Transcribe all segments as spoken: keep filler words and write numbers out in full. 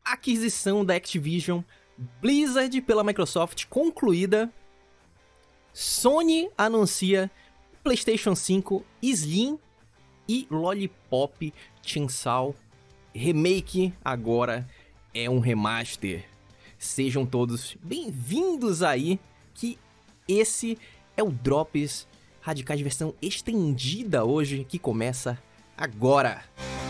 aquisição da Activision Blizzard pela Microsoft concluída. Sony anuncia PlayStation cinco Slim e Lollipop Chainsaw Remake agora é um remaster. Sejam todos bem-vindos aí, que esse é o Drops Radicais versão estendida hoje, que começa agora.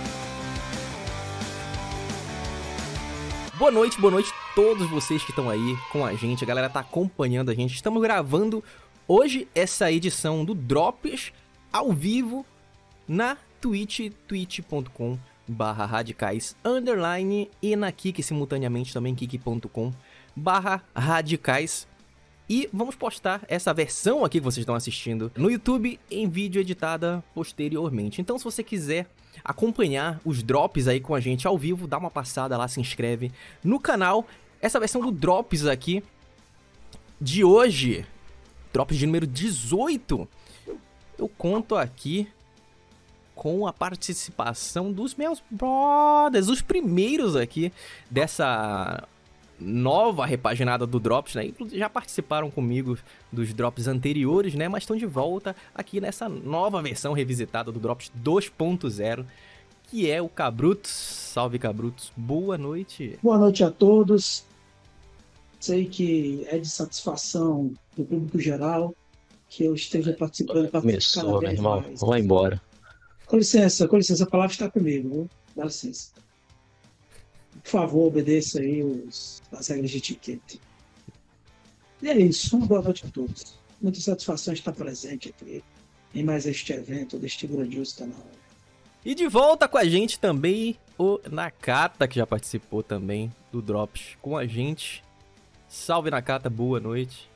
Boa noite, boa noite a todos vocês que estão aí com a gente, a galera tá acompanhando a gente. Estamos gravando hoje essa edição do Drops ao vivo na Twitch, twitch ponto com barra radicais underline, e na Kik simultaneamente também, kik ponto com barra radicais. E vamos postar essa versão aqui que vocês estão assistindo no YouTube em vídeo editada posteriormente. Então, se você quiser acompanhar os drops aí com a gente ao vivo, dá uma passada lá, se inscreve no canal. Essa versão do Drops aqui de hoje, Drops de número dezoito, eu conto aqui com a participação dos meus brothers, os primeiros aqui dessa nova repaginada do Drops, né? Inclusive já participaram comigo dos Drops anteriores, né? Mas estão de volta aqui nessa nova versão revisitada do Drops dois ponto zero, que é o Cabrutos. Salve, Cabrutos. Boa noite. Boa noite a todos. Sei que é de satisfação do público geral que eu esteja participando. Começou, meu irmão. Vamos embora. Com licença, com licença, a palavra está comigo, viu? Dá licença. Por favor, obedeça aí os, as regras de etiqueta. E é isso, uma boa noite a todos. Muita satisfação estar presente aqui em mais este evento, deste grandioso canal. E de volta com a gente também o Nakata, que já participou também do Drops com a gente. Salve, Nakata, boa noite.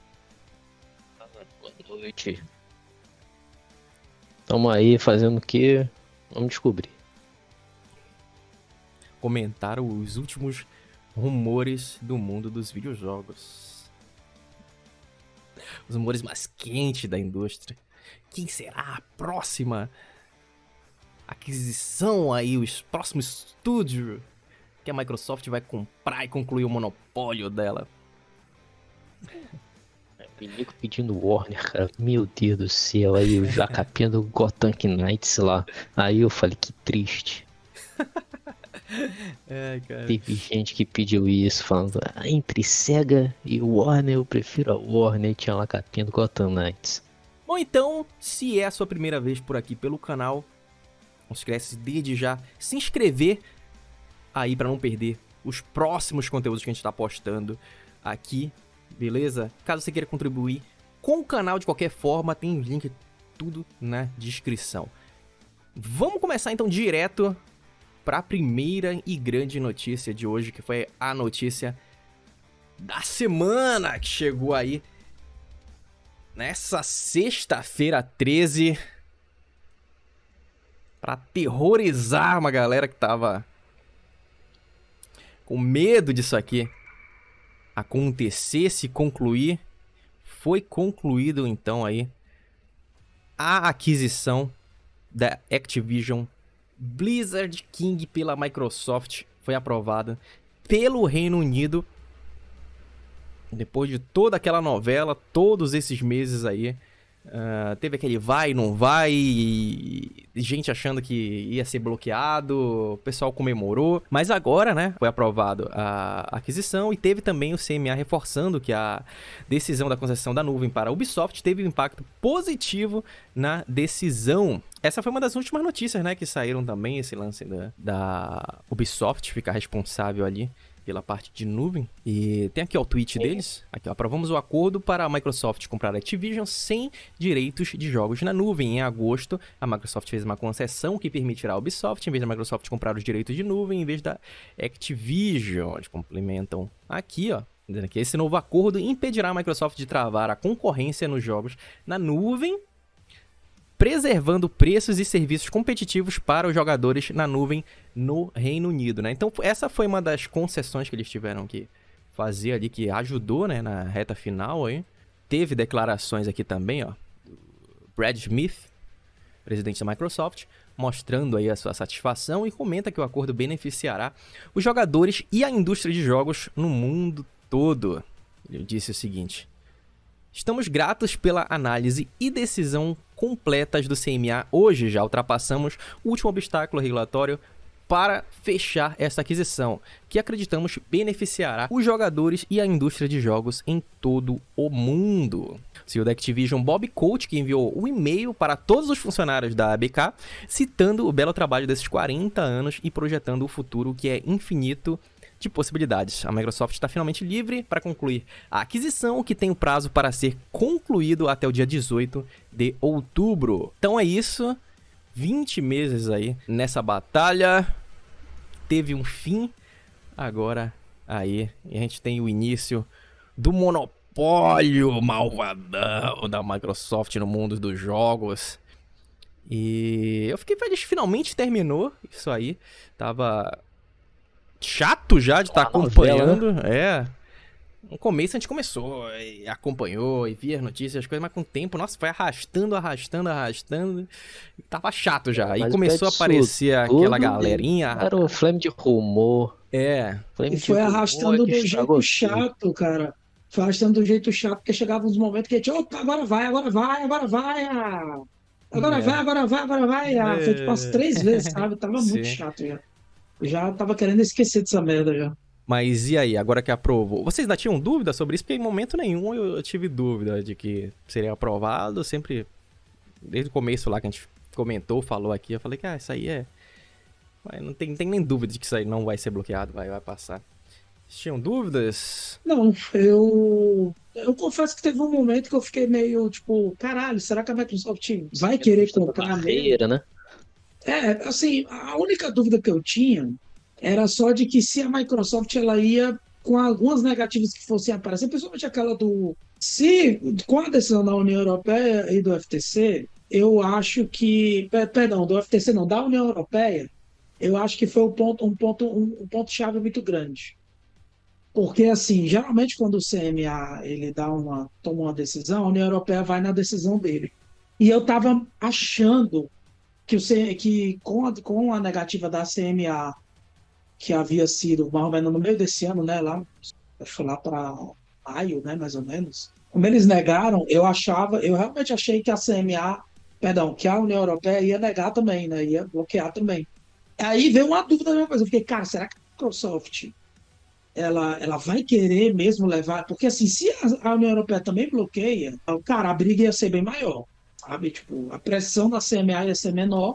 Boa noite. Tamo aí fazendo o quê? Vamos descobrir. Comentaram os últimos rumores do mundo dos videojogos. Os rumores mais quentes da indústria. Quem será a próxima aquisição aí, os próximos estúdios que a Microsoft vai comprar e concluir o monopólio dela? Nico pedindo Warner, cara. Meu Deus do céu. Aí eu já capendo Gotham Knights lá. Aí eu falei, que triste. É, cara. Teve gente que pediu isso, falando, ah, entre Sega e Warner, eu prefiro a Warner. Tinha lá capendo Gotham Knights. Bom, então, se é a sua primeira vez por aqui pelo canal, não esquece de já se inscrever aí para não perder os próximos conteúdos que a gente tá postando aqui, beleza? Caso você queira contribuir com o canal de qualquer forma, tem link tudo na descrição. Vamos começar então direto para a primeira e grande notícia de hoje, que foi a notícia da semana, que chegou aí nessa sexta-feira treze, para aterrorizar uma galera que tava com medo disso aqui acontecer, se concluir. Foi concluído então aí a aquisição da Activision Blizzard King pela Microsoft. Foi aprovada pelo Reino Unido. Depois de toda aquela novela, todos esses meses aí, uh, teve aquele vai, não vai, e gente achando que ia ser bloqueado, o pessoal comemorou. Mas agora, né, foi aprovado a aquisição, e teve também o C M A reforçando que a decisão da concessão da nuvem para a Ubisoft teve um impacto positivo na decisão. Essa foi uma das últimas notícias, né, que saíram também, esse lance da, da Ubisoft ficar responsável ali pela parte de nuvem. E tem aqui ó, o tweet deles. Aqui, ó, aprovamos o acordo para a Microsoft comprar a Activision sem direitos de jogos na nuvem. Em agosto, a Microsoft fez uma concessão que permitirá a Ubisoft, em vez da Microsoft comprar os direitos de nuvem, em vez da Activision. Eles complementam aqui, ó, dizendo que esse novo acordo impedirá a Microsoft de travar a concorrência nos jogos na nuvem, preservando preços e serviços competitivos para os jogadores na nuvem no Reino Unido, né? Então essa foi uma das concessões que eles tiveram que fazer ali, que ajudou, né, na reta final aí. Teve declarações aqui também, ó, do Brad Smith, presidente da Microsoft, mostrando aí a sua satisfação e comenta que o acordo beneficiará os jogadores e a indústria de jogos no mundo todo. Ele disse o seguinte: estamos gratos pela análise e decisão completas do C M A. Hoje já ultrapassamos o último obstáculo regulatório para fechar esta aquisição, que acreditamos beneficiará os jogadores e a indústria de jogos em todo o mundo. O C E O da Activision, Bob Coach, que enviou um e-mail para todos os funcionários da A B K, citando o belo trabalho desses quarenta anos e projetando o futuro que é infinito de possibilidades. A Microsoft está finalmente livre para concluir a aquisição, que tem o prazo para ser concluído até o dia dezoito de outubro. Então é isso, vinte meses aí nessa batalha, teve um fim, agora aí a gente tem o início do monopólio malvadão da Microsoft no mundo dos jogos. E eu fiquei feliz, finalmente terminou isso aí, tava chato já de estar tá acompanhando, novela, né? É. No começo a gente começou, e acompanhou e via as notícias, as coisas, mas com o tempo, nossa, foi arrastando, arrastando, arrastando. E tava chato já. Aí começou a aparecer aquela galerinha. Era o flame de rumor. É. Flame e foi arrastando do jeito chato, cara. Foi arrastando do jeito chato, porque chegava uns momentos que a gente, opa, agora vai, agora vai, agora vai. Ah. Agora é. vai, agora vai, agora vai. Ah. É. Foi tipo umas três vezes, sabe? Tava Sim. muito chato já. Já tava querendo esquecer dessa merda já. Mas e aí, agora que aprovou? Vocês ainda tinham dúvida sobre isso? Porque em momento nenhum eu tive dúvida de que seria aprovado. Sempre, desde o começo lá que a gente comentou, falou aqui, eu falei que ah, isso aí é... Não tem, não tem nem dúvida de que isso aí não vai ser bloqueado, vai, vai passar. Vocês tinham dúvidas? Não, eu... Eu confesso que teve um momento que eu fiquei meio, tipo, caralho, será que a Microsoft vai querer comprar barreira, né? É, assim, a única dúvida que eu tinha era só de que se a Microsoft ela ia com algumas negativas que fossem aparecer, principalmente aquela do... Se, com a decisão da União Europeia e do F T C, eu acho que... Perdão, do F T C não, da União Europeia, eu acho que foi um ponto, um ponto, um, um ponto-chave muito grande. Porque, assim, geralmente quando o C M A ele dá uma, toma uma decisão, a União Europeia vai na decisão dele. E eu estava achando que, o C, que com, a, com a negativa da C M A, que havia sido mais ou menos no meio desse ano, né, lá, foi lá para maio, né, mais ou menos, como eles negaram, eu achava, eu realmente achei que a C M A, perdão, que a União Europeia ia negar também, né, ia bloquear também. Aí veio uma dúvida da mesma coisa, eu fiquei, cara, será que a Microsoft, ela, ela vai querer mesmo levar, porque assim, se a, a União Europeia também bloqueia, cara, a briga ia ser bem maior. Sabe? Tipo, a pressão da C M A ia ser menor,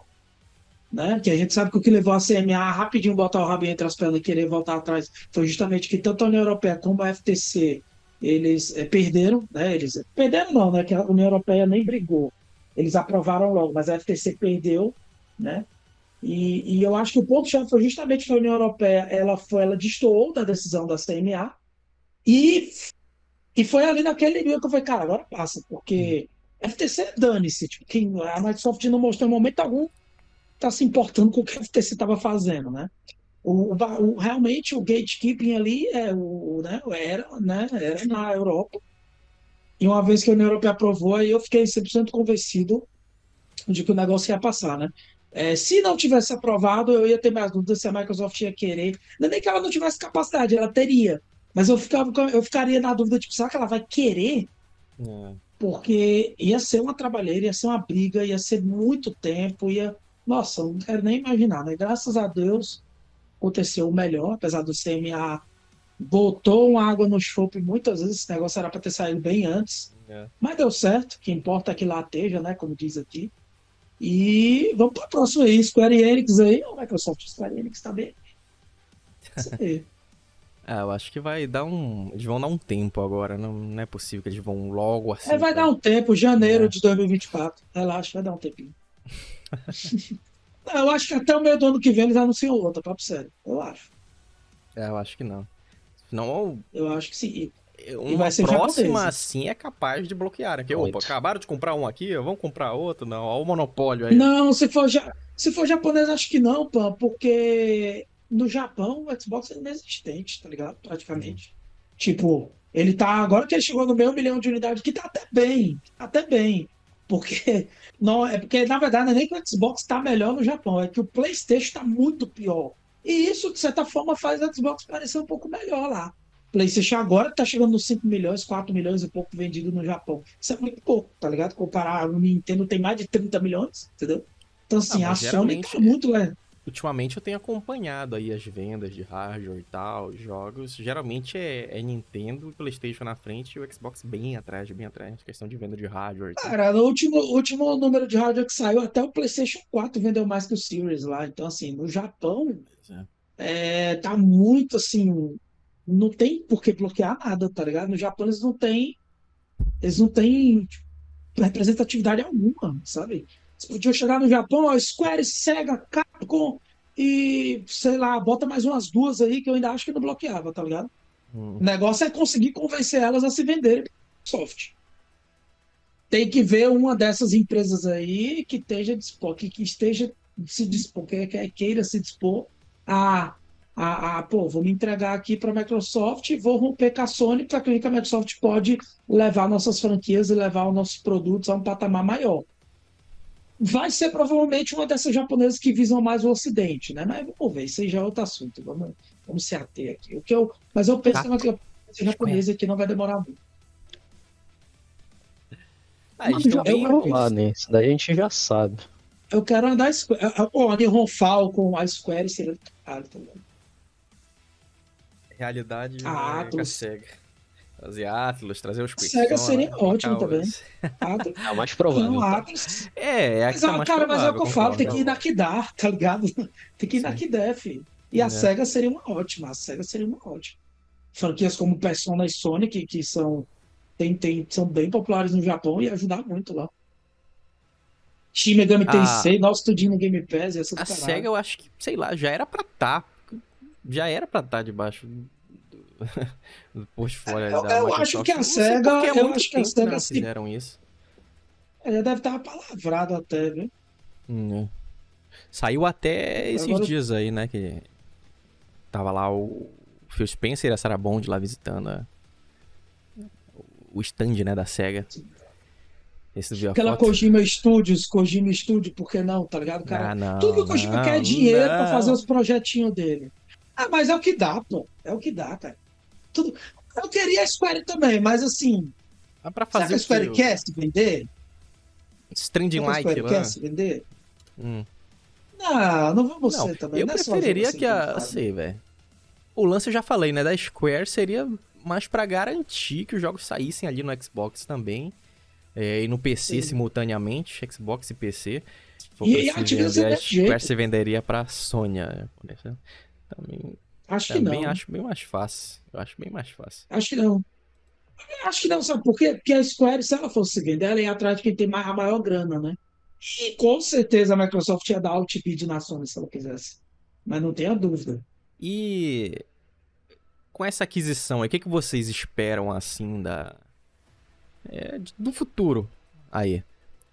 né? Que a gente sabe que o que levou a C M A a rapidinho botar o rabinho entre as pernas e querer voltar atrás foi justamente que tanto a União Europeia como a F T C eles é, perderam, né? Eles perderam não, né? Que a União Europeia nem brigou, eles aprovaram logo, mas a F T C perdeu, né? E, e eu acho que o ponto-chave foi justamente que a União Europeia ela foi, ela destoou da decisão da C M A e, e foi ali naquele nível que eu falei, cara, agora passa, porque F T C, dane-se. Tipo, quem, a Microsoft não mostrou em momento algum tá se importando com o que a F T C estava fazendo, né? O, o, realmente o gatekeeping ali é o, né, era, né, era na Europa. E uma vez que a União Europeia aprovou, aí eu fiquei cem por cento convencido de que o negócio ia passar, né? É, se não tivesse aprovado, eu ia ter mais dúvidas se a Microsoft ia querer. Não é nem que ela não tivesse capacidade, ela teria. Mas eu, ficava, eu ficaria na dúvida, tipo, será que ela vai querer? É. Porque ia ser uma trabalheira, ia ser uma briga, ia ser muito tempo, ia... Nossa, não quero nem imaginar, né? Graças a Deus aconteceu o melhor, apesar do C M A botou uma água no chope muitas vezes, esse negócio era para ter saído bem antes, é. Mas deu certo, o que importa é que lá esteja, né, como diz aqui. E vamos para o próximo aí, Square Enix aí, ou Microsoft, Square Enix tá bem. Isso aí. É, eu acho que vai dar um... Eles vão dar um tempo agora, não, não é possível que eles vão logo assim. É, vai pra... dar um tempo, janeiro é. de dois mil e vinte e quatro. Relaxa, vai dar um tempinho. Não, eu acho que até o meio do ano que vem eles anunciam outra, papo sério. Eu acho. É, eu acho que não. Não... Eu acho que sim. Uma e vai ser próxima japonesa. Assim é capaz de bloquear. Aqui, opa, acabaram de comprar um aqui, vamos comprar outro? Não, olha o monopólio aí. Não, se for, ja... se for japonês, acho que não, Pan, porque... No Japão, o Xbox é inexistente, tá ligado? Praticamente. Hum. Tipo, ele tá... Agora que ele chegou no meio milhão de unidades, que tá até bem. Tá até bem. Porque, não, é porque, na verdade, não é nem que o Xbox está melhor no Japão, é que o PlayStation está muito pior. E isso, de certa forma, faz o Xbox parecer um pouco melhor lá. PlayStation agora está chegando nos cinco milhões, quatro milhões e pouco vendido no Japão. Isso é muito pouco, tá ligado? Comparar, o Nintendo tem mais de trinta milhões, entendeu? Então, Ah, assim, a mas Sony geralmente, tá muito, né? ultimamente eu tenho acompanhado aí as vendas de hardware e tal, os jogos. Geralmente é, é Nintendo e PlayStation na frente e o Xbox bem atrás, bem atrás. Questão de venda de hardware e tal. Cara, no último, último número de hardware que saiu, até o PlayStation quatro vendeu mais que o Series lá. Então, assim, no Japão, Pois é. é, tá muito assim. Não tem por que bloquear nada, tá ligado? No Japão eles não têm, eles não têm tipo, representatividade alguma, sabe? Você podia chegar no Japão, ó, Square, Sega, Capcom e, sei lá, bota mais umas duas aí que eu ainda acho que não bloqueava, tá ligado? O Hum. negócio é conseguir convencer elas a se venderem soft. Tem que ver uma dessas empresas aí que esteja dispor, que, que esteja se dispor, que, que queira se dispor a, a, a pô, vou me entregar aqui para a Microsoft e vou romper com a Sony para que a Microsoft pode levar nossas franquias e levar os nossos produtos a um patamar maior. Vai ser provavelmente uma dessas japonesas que visam mais o Ocidente, né? Mas vamos ver, isso aí já é outro assunto. Vamos, vamos se ater aqui. O que eu, mas eu penso que Capcom, uma Square. japonesa aqui não vai demorar muito. Ah, eles Mas estão eu, bem. eu, Lá, né? Isso daí a gente já sabe. Eu quero andar. Pô, a Nihon Falcon, a Square seria do caralho também. Realidade A é com a Atlus. SEGA. Trazer Atlus, trazer os A Sega Persona, seria ótimo colocar também. os... Atlus. É o mais Não, provável, a tá? Atlus. É, é a que Mas, tá ah, mais cara, mas é o provável, que eu falo, tem concordo. que ir na que dá, tá ligado? Tem que ir na Sim. que der, filho. E a É. Sega seria uma ótima. A Sega seria uma ótima. Franquias como Persona e Sonic, que são, tem, tem, são bem populares no Japão e ajudar muito lá. Shin Megami A, Tensei, nosso tudinho no Game Pass, ia ser do a SEGA caralho. eu acho que, sei lá, já era pra tá. Já era pra tá debaixo do, do portfólio ali Eu, da eu acho Microsoft. que a Não sei porque Sega, há eu muito acho que a tempo que Sega não se fizeram isso. é, deve estar palavrado até, viu? Hum, é. Saiu até esses Agora, dias aí, né? Que tava lá o Phil Spencer e a Sarah Bond lá visitando a- o stand, né, da SEGA. Esse viu a aquela foto? Kojima Studios, Kojima Studio, por que não, tá ligado, cara? Ah, Tudo que não, o Kojima quer é não, dinheiro pra fazer não. os projetinhos dele. Ah, mas é o que dá, pô. É o que dá, cara. Tudo... Eu queria a Square também, mas assim, Dá pra será fazer que a o quê? Square quer se vender? Stranding Será que a Light Square quer lá. se vender? Hum. Não, não vamos Não, ser também. eu Não é só jogo preferiria assim que que ele a. faz. Sei, velho. O lance eu já falei, né? Da Square seria mais pra garantir que os jogos saíssem ali no Xbox também. É, e no P C Sim. simultaneamente, Xbox e P C. Se for E, pra e a se Activision vender, a desse Square jeito. se venderia pra Sony. né? Também, Acho que também não. acho bem mais fácil. Eu acho bem mais fácil. Acho que não. Acho que não, sabe por quê? Porque a Square, se ela fosse se vender, ela ia atrás de quem tem mais, a maior grana, né? E com certeza a Microsoft ia dar outbid na Sony se ela quisesse. Mas não tenha dúvida. E com essa aquisição aí, o que, que vocês esperam assim da. É, de- do futuro aí?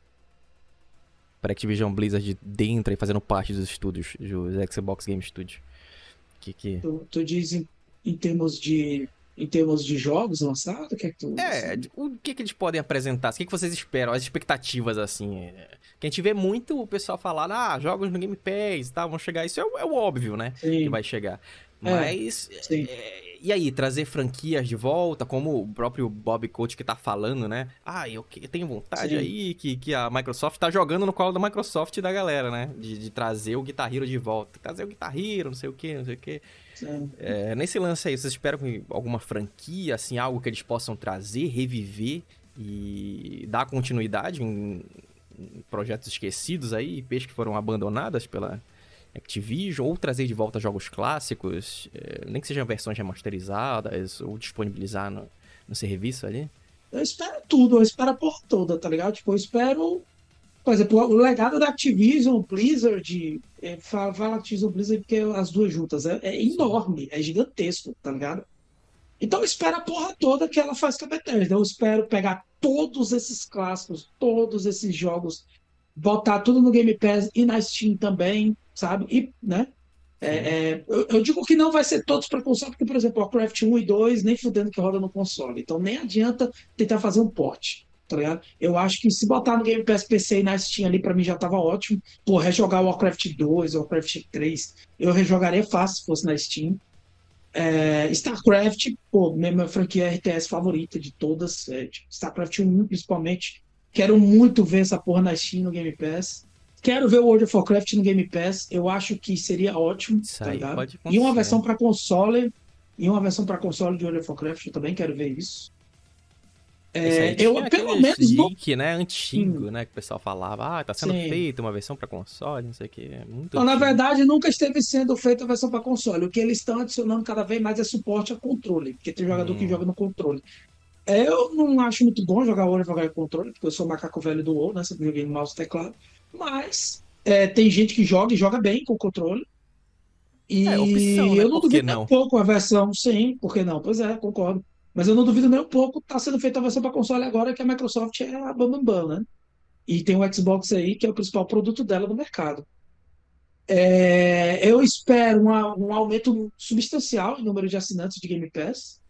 Pra Activision Blizzard dentro e fazendo parte dos estúdios, dos Xbox Game Studios. Que que. Tu, tu diz em, em termos de em termos de jogos lançados, o que é que tu. É, Assim, de- o que que eles podem apresentar? O que que vocês esperam? As expectativas, assim. é, Que a gente vê muito o pessoal falar, ah, jogos no Game Pass e tal, vão chegar. Isso é, o- é o óbvio, né? Que sim, vai chegar. é, Mas. sim. é, e aí, trazer franquias de volta, como o próprio Bob Kotick que tá falando, né? Ah, eu que- tenho vontade Sim. aí que, que a Microsoft tá jogando no colo da Microsoft e da galera, né? De, de trazer o Guitar Hero de volta. Trazer o Guitar Hero, não sei o que, não sei o que. sim. É, nesse lance aí, vocês esperam que alguma franquia, assim, algo que eles possam trazer, reviver e dar continuidade em, em projetos esquecidos aí, I Ps que foram abandonadas pela Activision, ou trazer de volta jogos clássicos, é, nem que sejam versões remasterizadas, ou disponibilizar no, no serviço ali? Eu espero tudo, eu espero a porra toda, tá ligado? Tipo, eu espero. Por exemplo, o legado da Activision, Blizzard, é, fala, fala Activision Blizzard porque as duas juntas, é, é enorme, é gigantesco, tá ligado? Então eu espero a porra toda que ela faz com a Bethesda. Eu espero pegar todos esses clássicos, todos esses jogos, botar tudo no Game Pass e na Steam também, sabe? E, né? É, é, eu, eu digo que não vai ser todos para console, porque, por exemplo, Warcraft um e dois nem fudendo que roda no console. Então nem adianta tentar fazer um port. tá ligado? Eu acho que se botar no Game Pass P C e na Steam ali, pra mim já tava ótimo. Pô, rejogar Warcraft dois, Warcraft três, eu rejogaria fácil se fosse na Steam. É, StarCraft, pô, minha franquia R T S favorita de todas, é, tipo, StarCraft um principalmente. Quero muito ver essa porra na Steam no Game Pass. Quero ver o World of Warcraft no Game Pass. Eu acho que seria ótimo, Isso tá aí ligado? pode E uma acontecer. versão para console, e uma versão para console de World of Warcraft, eu também quero ver isso. Esse aí É, eu, tinha pelo aqueles menos, não. leak, né, antigo, Hum, né, que o pessoal falava, ah, tá sendo sim. feita uma versão pra console, não sei o que, é muito Então, na antigo. verdade, nunca esteve sendo feita a versão para console. O que eles estão adicionando cada vez mais é suporte a controle, porque tem jogador que Hum, joga no controle. É, eu não acho muito bom jogar World of Warcraft com controle, porque eu sou macaco velho do WoW, né? Sempre joguei no mouse e teclado. Mas é, tem gente que joga e joga bem com controle. é, opção, E né, eu não por que duvido nem um não? pouco a versão, sim, por que não? Pois é, concordo. Mas eu não duvido nem um pouco tá sendo feita a versão para console agora, que a Microsoft é a bam, bam, bam, né? E tem o Xbox aí, que é o principal produto dela no mercado. É, eu espero uma- um aumento substancial em número de assinantes de Game Pass.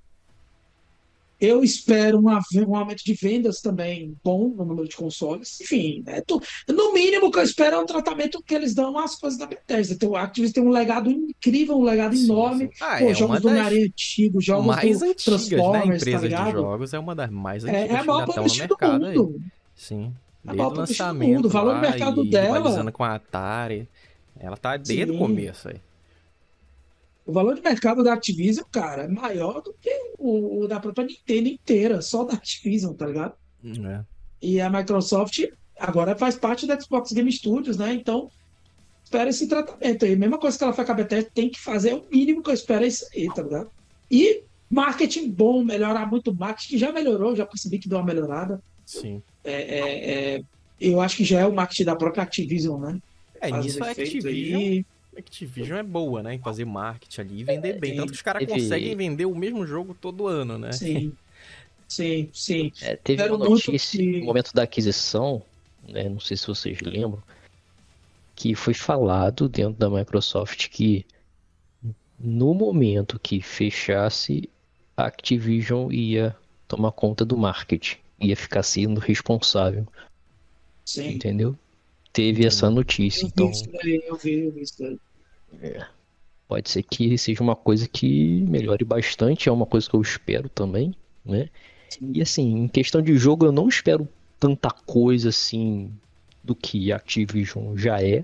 Eu espero uma, um aumento de vendas também bom no número de consoles. Enfim, é tu- no mínimo o que eu espero é um tratamento que eles dão às coisas da Bethesda. Então, o Activision tem um legado incrível, um legado Sim, enorme. sim. Ah, Pô, é uma jogos do das Homem-Aranha antigo, jogos mais do antigas, né, Transformers, tá empresas de ligado? jogos, é uma das mais É, é antigas a que maior ainda estão no publisher do mercado aí. mundo. Sim, É a desde maior o publisher do mundo. O lançamento valor de lá mercado e dela, rivalizando com a Atari, ela tá desde o sim. começo aí. O valor de mercado da Activision, cara, é maior do que o, o da própria Nintendo inteira, só da Activision, tá ligado? Hum, É. E a Microsoft agora faz parte da Xbox Game Studios, né? Então, espera esse tratamento aí. Mesma coisa que ela faz com a Bethesda, tem que fazer o mínimo que eu espero é isso aí, tá ligado? E marketing bom, melhorar muito o marketing, que já melhorou, já percebi que deu uma melhorada. Sim. É, é, é, eu acho que já é o marketing da própria Activision, né? É, Fazendo nisso a efeito Activision, aí. Activision é boa, né, em fazer marketing ali e vender bem. Tanto que Sim, os caras conseguem Teve, vender o mesmo jogo todo ano, né? sim, sim, sim. é, teve uma Espero muito notícia no que. momento da aquisição, né, não sei se vocês lembram, que foi falado dentro da Microsoft que no momento que fechasse, a Activision ia tomar conta do marketing, ia ficar sendo responsável, Sim, entendeu? Teve essa Entendi. notícia, eu vi isso então daí, eu vi, eu vi isso daí. é, pode ser que seja uma coisa que melhore bastante, é uma coisa que eu espero também, né? Sim, E assim, em questão de jogo, eu não espero tanta coisa assim do que a Activision já é,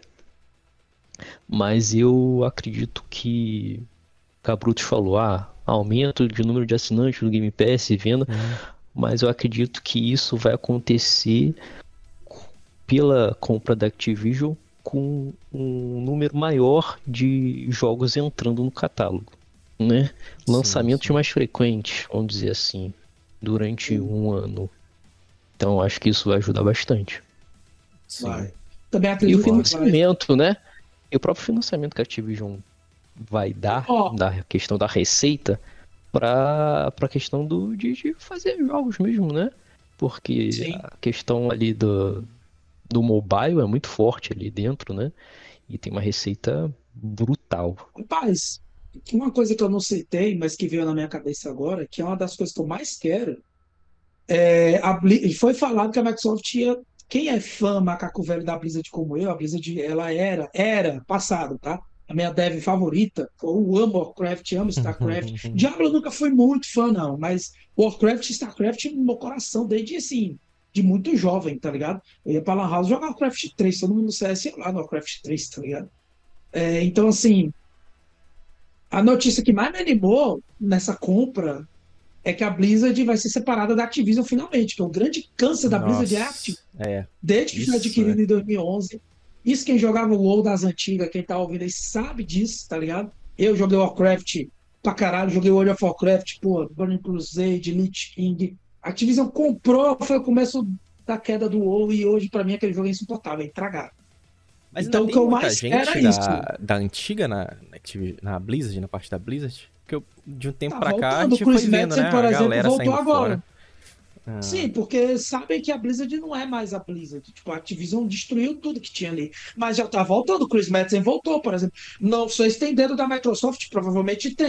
mas eu acredito que Cabruto falou, ah, aumento de número de assinantes do Game Pass e venda, Hum, mas eu acredito que isso vai acontecer pela compra da Activision com um número maior de jogos entrando no catálogo, né? sim, Lançamentos sim. mais frequentes, vamos dizer assim, durante sim, um ano. Então acho que isso vai ajudar bastante. Sim, vai. Também E o acredito que vai. financiamento, né? E o próprio financiamento que a Activision vai dar, Ó, da questão da receita, para a questão do, de, de fazer jogos mesmo, né? Porque sim. a questão ali do, do mobile é muito forte ali dentro, né? E tem uma receita brutal. Rapaz, uma coisa que eu não citei, mas que veio na minha cabeça agora, que é uma das coisas que eu mais quero, é a Bli- foi falado que a Microsoft ia. Quem é fã macaco velho da Blizzard como eu, a Blizzard, ela era, era, passado, tá? A minha dev favorita, eu amo Warcraft, amo StarCraft. Diablo eu nunca fui muito fã, não, mas Warcraft e StarCraft no meu coração, desde assim, de muito jovem, tá ligado? Eu ia pra Lan House jogar Warcraft três, todo mundo no C S ia lá no Warcraft três, tá ligado? É, então, assim, a notícia que mais me animou nessa compra é que a Blizzard vai ser separada da Activision finalmente, que é o grande câncer da Blizzard é a Activision, Nossa, é, desde que foi isso é. adquirida em dois mil e onze. Isso quem jogava o WoW das antigas, quem tá ouvindo aí sabe disso, tá ligado? Eu joguei Warcraft pra caralho, joguei World of Warcraft, pô, Burning Crusade, Lich King. A Activision comprou, foi o começo da queda do WoW e hoje pra mim aquele jogo é insuportável, é intragável. Mas ainda Então o que tem eu muita mais quero gente é isso. da, da antiga na, na, Activi- na Blizzard, na parte da Blizzard. Porque eu- de um tempo Tá pra cá a voltando, o gente Chris foi vendo, né? Madsen, por A exemplo, galera voltou saindo agora. fora. Ah, Sim, porque sabem que a Blizzard não é mais a Blizzard. Tipo, a Activision destruiu tudo que tinha ali. Mas já tá voltando. O Chris Madsen voltou, por exemplo. Não sei se tem dedo da Microsoft, provavelmente tem.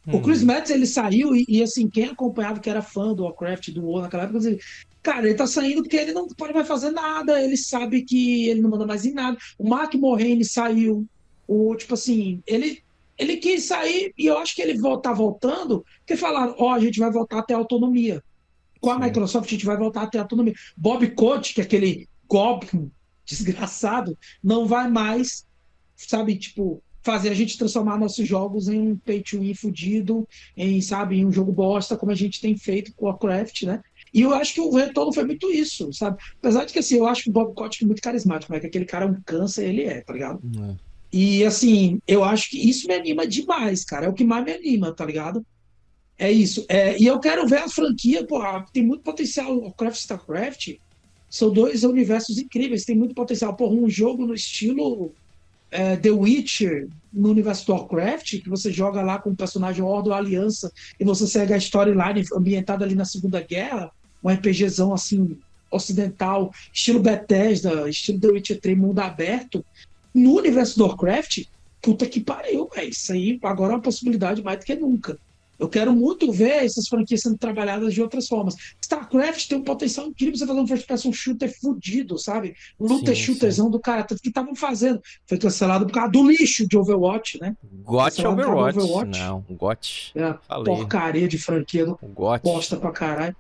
O Chris Hum. Metz, ele saiu e, e, assim, quem acompanhava, que era fã do Warcraft, do WoW naquela época, dizia, cara, ele tá saindo porque ele não pode mais fazer nada, ele sabe que ele não manda mais em nada. O Mark Morhaime saiu, o, tipo assim, ele, ele quis sair e eu acho que ele vo- tá voltando porque falaram, ó, a gente vai voltar a ter autonomia. Com a Sim. Microsoft, a gente vai voltar a ter autonomia. Bob Kotick, que é aquele Goblin desgraçado, não vai mais, sabe, tipo, fazer a gente transformar nossos jogos em um pay to win fudido, em, sabe, em um jogo bosta, como a gente tem feito com o Warcraft, né? E eu acho que o retorno foi muito isso, sabe? Apesar de que, assim, eu acho que o Bob Kotick é muito carismático, mas que aquele cara é um câncer, ele é, tá ligado? É. E, assim, eu acho que isso me anima demais, cara. É o que mais me anima, tá ligado? É isso. É, e eu quero ver a franquia, porra, tem muito potencial. Warcraft e StarCraft são dois universos incríveis, tem muito potencial. Porra, um jogo no estilo é, The Witcher, no universo do Warcraft, que você joga lá com o personagem Ordo Aliança e você segue a storyline ambientada ali na Segunda Guerra, um RPGzão assim, ocidental, estilo Bethesda, estilo The Witcher três, mundo aberto. No universo do Warcraft, puta que pariu, velho. Isso aí agora é uma possibilidade mais do que nunca. Eu quero muito ver essas franquias sendo trabalhadas de outras formas. StarCraft tem um potencial incrível você fazer um first person shooter fudido, sabe? Um looter Sim, sim. shooterzão do cara, tanto que estavam fazendo. Foi cancelado por causa do lixo de Overwatch, né? Got Cancelado por causa do Overwatch. Overwatch. Não, Got. É uma Falei. porcaria de franquia, O Got. bosta pra caralho.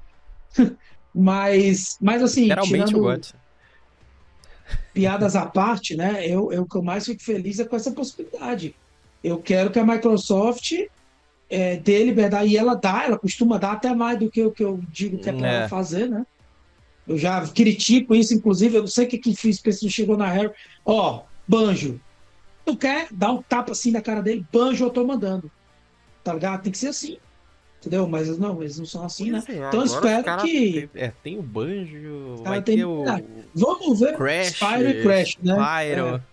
Mas, mas assim, Literalmente o tirando Got. piadas à parte, né? Eu, eu, o que eu mais fico feliz é com essa possibilidade. Eu quero que a Microsoft é, dê liberdade, e ela dá, ela costuma dar até mais do que o que eu digo que é para ela É. fazer, né? Eu já critico isso, inclusive, eu não sei o que que fiz, porque não chegou na Harry. Ó, Banjo, tu quer dar um tapa assim na cara dele? Banjo, eu tô mandando. Tá ligado? Tem que ser assim. Entendeu? Mas não, eles não são assim, né? Pois é, Então eu agora os espero cara que. tem- É, tem o Banjo, Os vai caras têm ter o liberdade. Vamos ver Crash, Spyro e Crash, né? Spyro.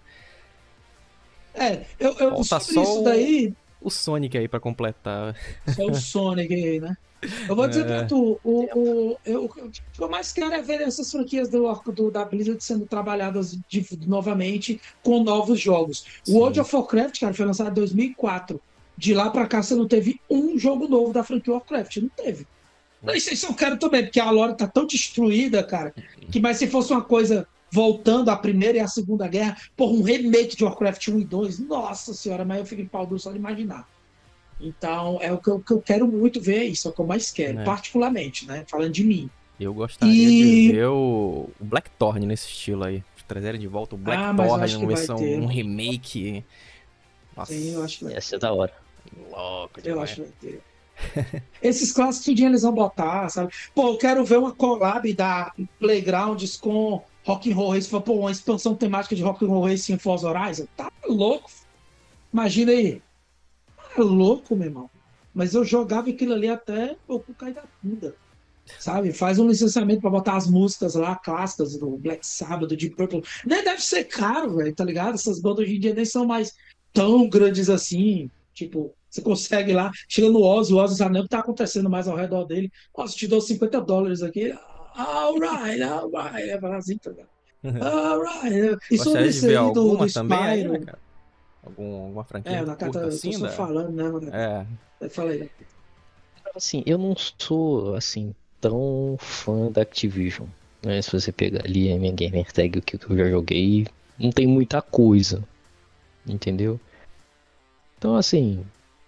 É, é eu, eu Falta sobre só isso o- daí, O Sonic aí pra completar. só o Sonic aí, né? Eu vou dizer pra É. tu, o, o, eu, o que eu mais quero é ver essas franquias do, do- da Blizzard sendo trabalhadas de- novamente com novos jogos. O Sim. World of Warcraft, cara, foi lançado em dois mil e quatro. De lá pra cá você não teve um jogo novo da franquia Warcraft, não teve. Não, isso, isso eu quero também, porque a lore tá tão destruída, cara, que mas se fosse uma coisa voltando à Primeira e à Segunda Guerra, porra, um remake de Warcraft um e dois, nossa senhora, mas eu fico em pau duro só de imaginar. Então, é o que eu, que eu quero muito ver, isso é o que eu mais quero, É. particularmente, né? Falando de mim. Eu gostaria E- de ver o, o Blackthorn nesse estilo aí. De trazerem de volta o Ah, mas eu Blackthorn acho que numa vai versão, ter. um remake. Nossa, Sim, eu acho que vai, Ia ser da hora. louco eu demais. acho que vai ter. Esses clássicos tudinho eles vão botar, sabe? Pô, eu quero ver uma collab da Playgrounds com Rock'n'Roll Racing. Pô, uma expansão temática de Rock'n'Roll Racing em Forza Horizon. Tá louco? Imagina aí. Tá louco, meu irmão. Mas eu jogava aquilo ali até o cu cair da bunda. Sabe? Faz um licenciamento pra botar as músicas lá, clássicas do Black Sabbath, do Deep Purple. Nem deve ser caro, velho, tá ligado? Essas bandas hoje em dia nem são mais tão grandes assim. Tipo, você consegue lá, chega no Ozzy, o Ozzy sabe nem o que tá acontecendo mais ao redor dele. Ozzy, te dou cinquenta dólares aqui. Alright, alright. É assim, tá ligado? Alright. E sobre Gostaria de isso ver aí do, alguma do também aí, né, Spyro. cara? Algum, alguma franquia É, o que Nakata, curta eu tô assim, só da... falando, né, mano? É, Fala aí. Assim, eu não sou, assim, tão fã da Activision, né? Se você pegar ali a minha gamer tag, o que eu já joguei, não tem muita coisa, entendeu? Então, assim,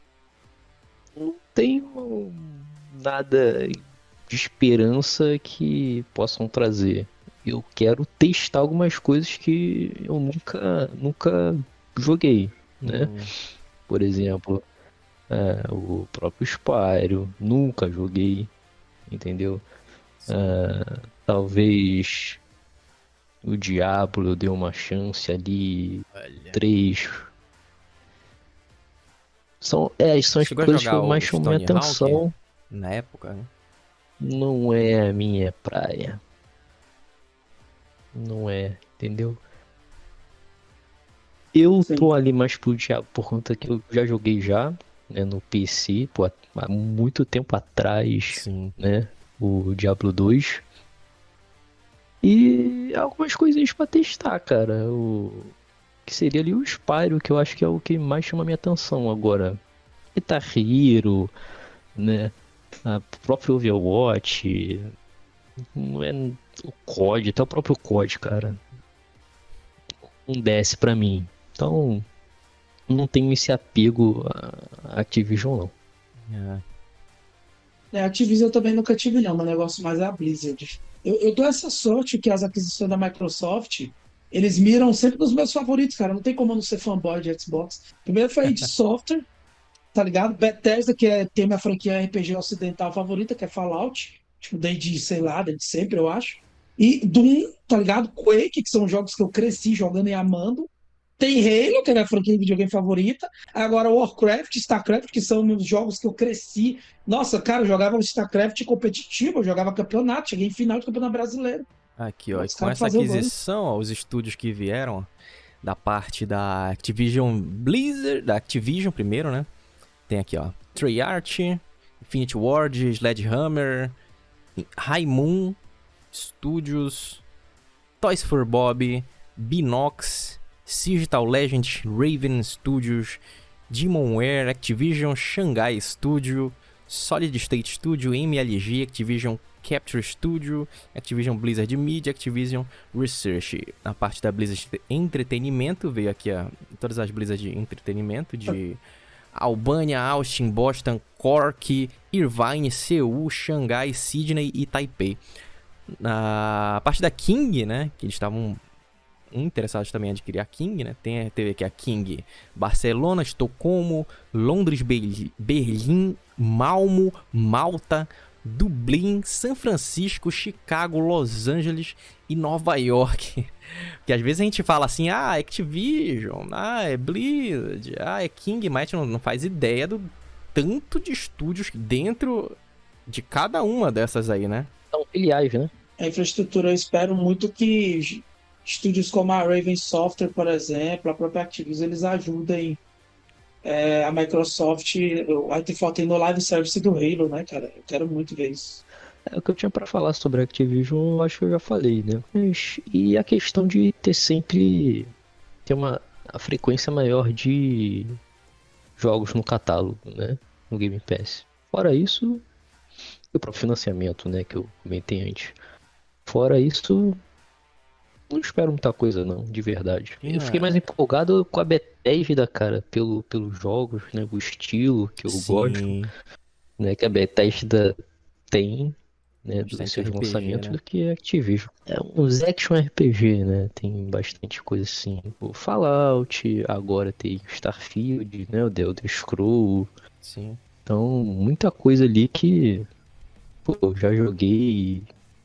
não tenho nada de esperança que possam trazer. Eu quero testar algumas coisas que eu nunca, nunca joguei, né? hum, Por exemplo, é, o próprio Spyro, nunca joguei, entendeu? sim. É, talvez o Diablo eu dei uma chance ali, Olha. três. São, é, são as Chegou a coisas que jogar eu mais o chamam minha Stone Hawk? atenção. Na época, né? Não é a minha praia. Não é, entendeu? Eu Sim. tô ali mais pro Diablo por conta que eu já joguei já, né, no P C, pô, há há muito tempo atrás, Sim. né, o Diablo dois. E algumas coisinhas pra testar, cara. O que seria ali o Spyro, que eu acho que é o que mais chama minha atenção agora. Guitar Hero, né? A próprio Overwatch, não é o C O D, até o próprio C O D, cara, não desce pra mim. Então, não tenho esse apego a Activision, não. É. É, a Activision eu também nunca tive, não. Meu negócio mais é a Blizzard. Eu, eu dou essa sorte que as aquisições da Microsoft, eles miram sempre nos meus favoritos, cara. Não tem como eu não ser fanboy de Xbox. Primeiro foi de software, tá ligado? Bethesda, que é, tem minha franquia R P G ocidental favorita, que é Fallout. Tipo, desde, sei lá, desde sempre, eu acho. E Doom, tá ligado? Quake, que são jogos que eu cresci jogando e amando. Tem Halo, que é a minha franquia de videogame favorita. Agora Warcraft, StarCraft, que são os jogos que eu cresci. Nossa, cara, eu jogava StarCraft competitivo, eu jogava campeonato, cheguei em final de campeonato brasileiro. Aqui, ó, e Os com caras essa faziam gol. aquisição, ó, os estúdios que vieram da parte da Activision Blizzard, da Activision primeiro, né? Tem aqui, ó, Treyarch, Infinity Ward, Sledgehammer, High Moon Studios, Toys for Bob, Binox, Digital Legends, Raven Studios, Demonware, Activision Shanghai Studio, Solid State Studio, M L G, Activision Capture Studio, Activision Blizzard Media, Activision Research. Na parte da Blizzard Entretenimento, veio aqui a, todas as Blizzard de Entretenimento de Albânia, Austin, Boston, Cork, Irvine, Seul, Xangai, Sydney e Taipei. Na parte da King, né, que eles estavam interessados também em adquirir a King, né, tem, teve aqui a King Barcelona, Estocolmo, Londres, Berlim, Malmo, Malta, Dublin, São Francisco, Chicago, Los Angeles e Nova York. Porque às vezes a gente fala assim, ah, Activision, ah, é Blizzard, ah, é King, mas a gente não, não faz ideia do tanto de estúdios dentro de cada uma dessas aí, né? São filiais, né? A infraestrutura, eu espero muito que estúdios como a Raven Software, por exemplo, a própria Activision, eles ajudem é, a Microsoft a ter foto no live service do Halo, né, cara? Eu quero muito ver isso. É, o que eu tinha pra falar sobre a Activision, eu acho que eu já falei, né? Mas, e a questão de ter sempre ter uma a frequência maior de jogos no catálogo, né? No Game Pass. Fora isso, e o próprio financiamento, né? Que eu comentei antes. Fora isso, não espero muita coisa, não, de verdade. É. Eu fiquei mais empolgado com a Bethesda, cara, pelo, pelos jogos, né? O estilo que eu Sim. gosto, né? Que a Bethesda tem, né? Dos Bastante seus R P G, lançamentos né? do que a Activision. É uns action R P G, né? Tem bastante coisa assim. O Fallout, agora tem Starfield, né? O The Elder Scrolls. Sim. Então, muita coisa ali que, pô, eu já joguei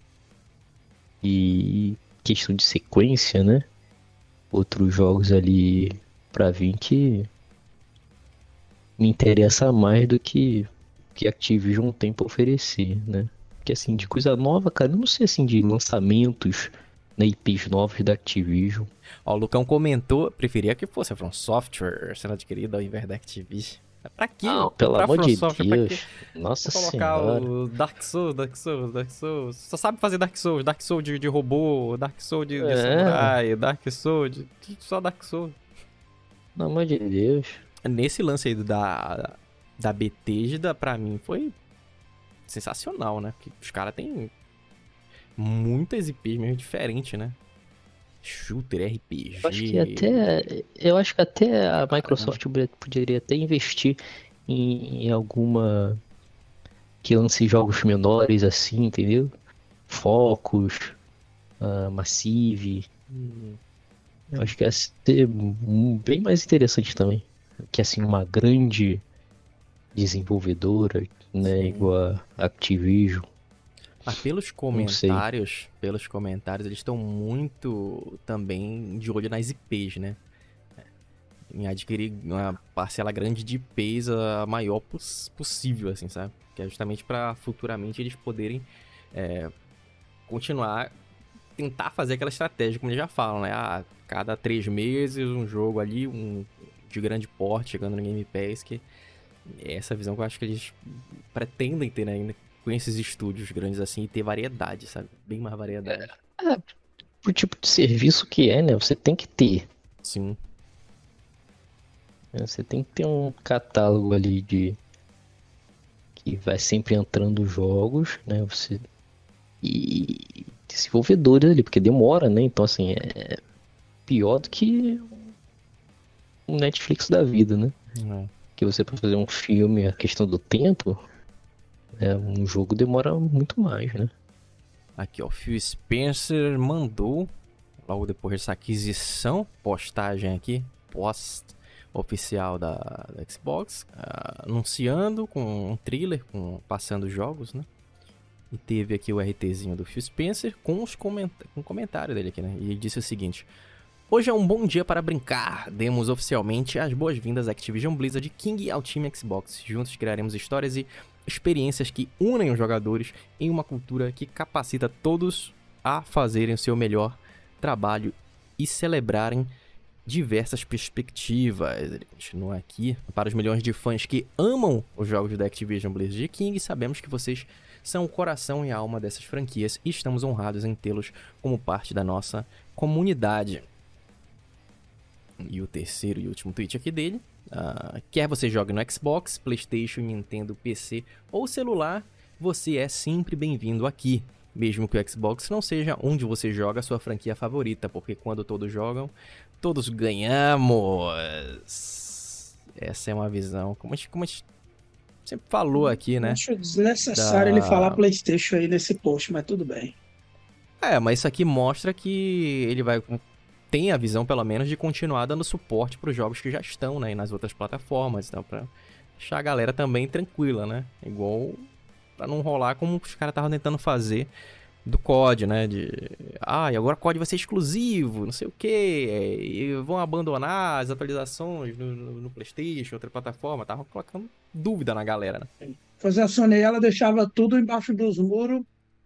e questão de sequência, né? Outros jogos ali pra vir que me interessa mais do que que a Activision tem pra oferecer, né? Porque assim, de coisa nova, cara, eu não sei assim de lançamentos, né, I Ps novos da Activision. Ó, o Lucão comentou, preferia que fosse a From Software sendo adquirida ao invés da Activision. Pra quê? Não, pelo Pra amor From de Software, pra quê? Deus. Nossa Vou colocar senhora. o Dark Souls, Dark Souls, Dark Souls. Só sabe fazer Dark Souls, Dark Souls de, de robô, Dark Souls de, de É. samurai, Dark Souls, de, só Dark Souls. Pelo amor de Deus. Nesse lance aí da, da Bethesda, pra mim, foi sensacional, né? Porque os caras têm muitas I Ps mesmo diferentes, né? Shooter, R P G... Eu acho que até, eu acho que até a Microsoft poderia até investir em, em alguma que lance jogos menores assim, entendeu? Focus, uh, Massive. Eu acho que ia ser bem mais interessante também. Que assim, uma grande desenvolvedora, né? Sim. Igual a Activision. Mas pelos comentários, pelos comentários, eles estão muito também de olho nas I Ps, né? Em adquirir uma parcela grande de I Ps a maior poss- possível, assim, sabe? Que é justamente para futuramente eles poderem é, continuar, tentar fazer aquela estratégia, como eles já falam, né? Ah, cada três meses um jogo ali, um de grande porte chegando no Game Pass, que é essa visão que eu acho que eles pretendem ter, né, ainda com esses estúdios grandes assim e ter variedade, sabe? Bem mais variedade. É, pro tipo de serviço que é, né? Você tem que ter. Sim. É, você tem que ter um catálogo ali de que vai sempre entrando jogos, né? Você e desenvolvedores ali, porque demora, né? Então assim, é pior do que o Netflix da vida, né? É. Que você para fazer um filme, a questão do tempo, é, um jogo demora muito mais, né? Aqui, ó, o Phil Spencer mandou, logo depois dessa aquisição, postagem aqui, post oficial da, da Xbox, uh, anunciando com um trailer, com, passando jogos, né? E teve aqui o RTzinho do Phil Spencer com os coment com o comentário dele aqui, né? E ele disse o seguinte: hoje é um bom dia para brincar. Demos oficialmente as boas-vindas à Activision Blizzard King ao time Xbox. Juntos criaremos histórias e experiências que unem os jogadores em uma cultura que capacita todos a fazerem o seu melhor trabalho e celebrarem diversas perspectivas. Ele continua aqui. Para os milhões de fãs que amam os jogos da Activision Blizzard King, sabemos que vocês são o coração e a alma dessas franquias e estamos honrados em tê-los como parte da nossa comunidade. E o terceiro e último tweet aqui dele. Uh, quer você jogue no Xbox, PlayStation, Nintendo, P C ou celular, você é sempre bem-vindo aqui. Mesmo que o Xbox não seja onde você joga a sua franquia favorita, porque quando todos jogam, todos ganhamos. Essa é uma visão, como a gente, como a gente sempre falou aqui, né? Acho desnecessário da... ele falar PlayStation aí nesse post, mas tudo bem. É, mas isso aqui mostra que ele vai... tem a visão, pelo menos, de continuar dando suporte para os jogos que já estão, né, nas outras plataformas, então, para deixar a galera também tranquila, né? Igual para não rolar como os caras estavam tentando fazer do C O D, né? De, ah, e agora o C O D vai ser exclusivo, não sei o quê, e vão abandonar as atualizações no, no, no PlayStation, outra plataforma, estavam colocando dúvida na galera, né? Fazer a Sony, ela deixava tudo embaixo dos muros.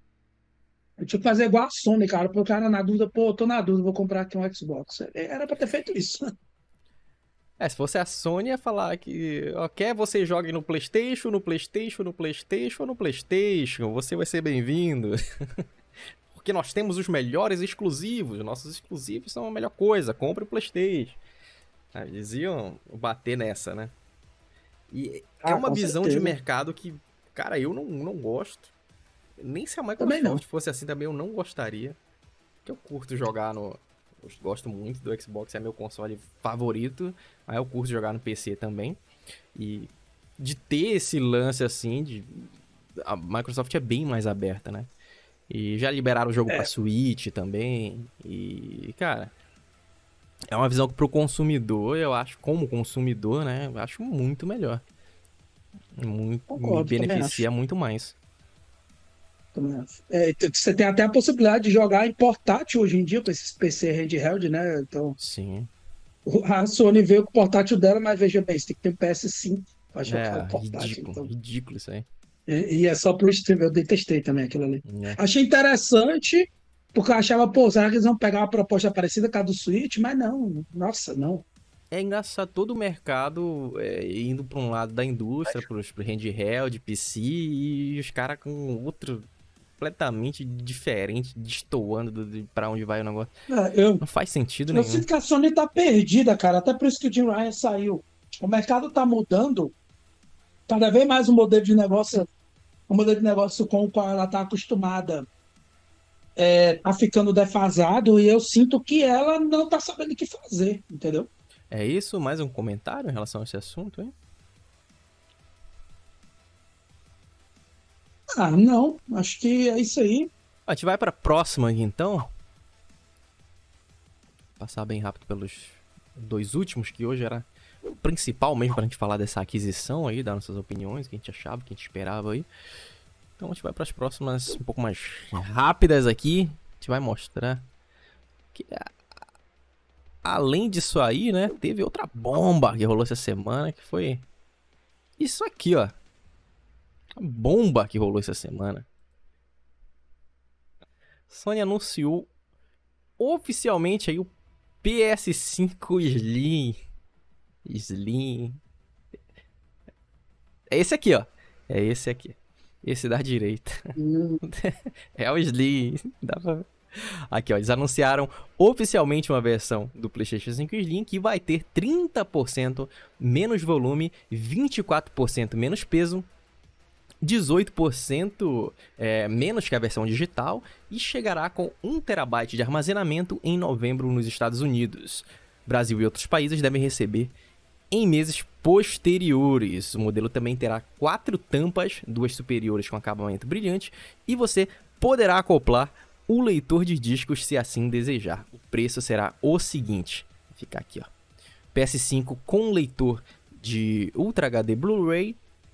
Eu tinha que fazer igual a Sony, cara, porque o cara na dúvida, pô, eu tô na dúvida, vou comprar aqui um Xbox. Era pra ter feito isso. É, se fosse a Sony, ia falar que, ó, quer você jogue no PlayStation, no PlayStation, no PlayStation ou no PlayStation, você vai ser bem-vindo. Porque nós temos os melhores exclusivos, nossos exclusivos são a melhor coisa, compre o PlayStation. Ah, eles iam bater nessa, né? E Ah, é uma com visão certeza. de mercado que, cara, eu não, não gosto. Nem se a Também não. Microsoft fosse assim também, eu não gostaria. Porque eu curto jogar no... Eu gosto muito do Xbox, é meu console favorito. Aí eu curto jogar no P C também. E de ter esse lance assim, de... a Microsoft é bem mais aberta, né? E já liberaram o jogo É. pra Switch também. E, cara, é uma visão que pro consumidor, eu acho, como consumidor, né? Eu acho muito melhor. Muito, Concordo, me também beneficia acho. muito mais. Também acho. É, t- você tem até a possibilidade de jogar em portátil hoje em dia, com esses P C handheld, né? Então, Sim. o- a Sony veio com o portátil dela, mas veja bem, você tem que ter um P S cinco pra jogar o É, portátil. ridículo, Então, ridículo isso aí. e, e é só pro stream, eu detestei também aquilo ali. É. Achei interessante, porque eu achava, pô, será que eles vão pegar uma proposta parecida com a do Switch? Mas não, nossa, não. É engraçado todo o mercado é, indo pra um lado da indústria, pros, pro handheld, P C, e os caras com outro completamente diferente, destoando do, de pra onde vai o negócio. É, eu, Não faz sentido eu nenhum. sinto que a Sony tá perdida, cara. Até por isso que o Jim Ryan saiu. O mercado tá mudando. Cada vez mais o modelo de negócio, o modelo de negócio com o qual ela tá acostumada é, tá ficando defasado e eu sinto que ela não tá sabendo o que fazer, entendeu? É isso? Mais um comentário em relação a esse assunto, hein? Ah, não. Acho que é isso aí. A gente vai pra próxima aqui, então. Passar bem rápido pelos dois últimos, que hoje era o principal mesmo pra gente falar dessa aquisição aí, dar nossas opiniões, o que a gente achava, o que a gente esperava aí. Então a gente vai pras próximas um pouco mais rápidas aqui. A gente vai mostrar que, além disso aí, né, teve outra bomba que rolou essa semana, que foi isso aqui, ó. A bomba que rolou essa semana. Sony anunciou oficialmente aí o P S cinco Slim. Slim. É esse aqui, ó. É esse aqui. Esse da direita. Hum, É o Slim. Dá pra ver. Aqui, ó, eles anunciaram oficialmente uma versão do PlayStation cinco Slim que vai ter trinta por cento menos volume, vinte e quatro por cento menos peso, dezoito por cento é, menos que a versão digital e chegará com um terabyte de armazenamento em novembro nos Estados Unidos. Brasil e outros países devem receber em meses posteriores. O modelo também terá quatro tampas, duas superiores com acabamento brilhante, e você poderá acoplar o leitor de discos se assim desejar. O preço será o seguinte, vou ficar aqui, ó. P S cinco com leitor de Ultra H D Blu-ray,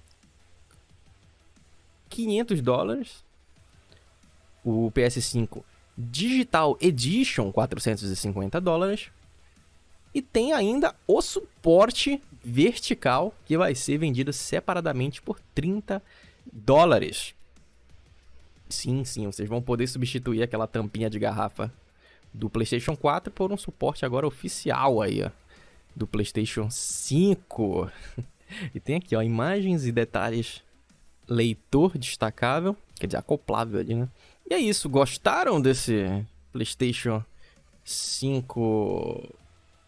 quinhentos dólares. O P S cinco Digital Edition, quatrocentos e cinquenta dólares. E tem ainda o suporte vertical, que vai ser vendido separadamente por trinta dólares. Sim, sim, vocês vão poder substituir aquela tampinha de garrafa do PlayStation quatro por um suporte agora oficial aí, ó, do PlayStation cinco. E tem aqui, ó, imagens e detalhes, leitor destacável, quer dizer, acoplável ali, né? E é isso, gostaram desse PlayStation cinco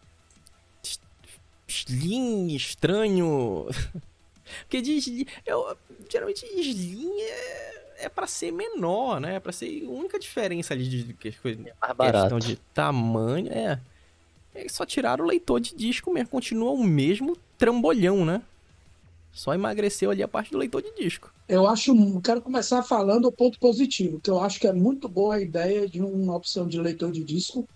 Slim, estranho? Porque de, eu, geralmente Slim é, é pra ser menor, né? É pra ser a única diferença ali de, de, de mais barato. Questão de tamanho. É, é só tirar o leitor de disco mesmo, continua o mesmo trambolhão, né? Só emagreceu ali a parte do leitor de disco. Eu acho, quero começar falando o ponto positivo, que eu acho que é muito boa a ideia de uma opção de leitor de disco.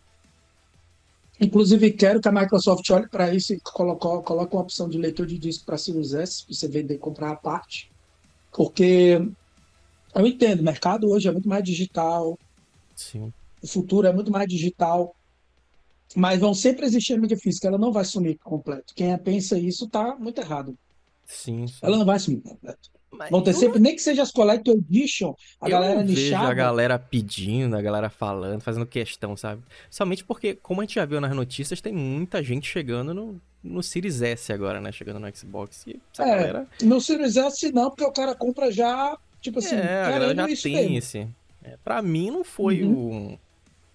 Inclusive, quero que a Microsoft olhe para isso e coloque, coloque uma opção de leitor de disco para Series S, para você vender e comprar a parte. Porque eu entendo, o mercado hoje é muito mais digital. Sim. O futuro é muito mais digital. Mas vão sempre existir a mídia física, ela não vai sumir por completo. Quem pensa isso está muito errado. Sim, sim. Ela não vai sumir por completo. Mas vão ter eu sempre, não- nem que seja as Collector Edition, a eu galera não vejo nichada. a galera pedindo, a galera falando, fazendo questão, sabe? Somente porque, como a gente já viu nas notícias, tem muita gente chegando no, no Series S agora, né? Chegando no Xbox. E essa É, galera... no Series S não, porque o cara compra já, tipo assim, É, a galera querendo já isso tem mesmo. esse. É, pra mim não foi Uhum. um...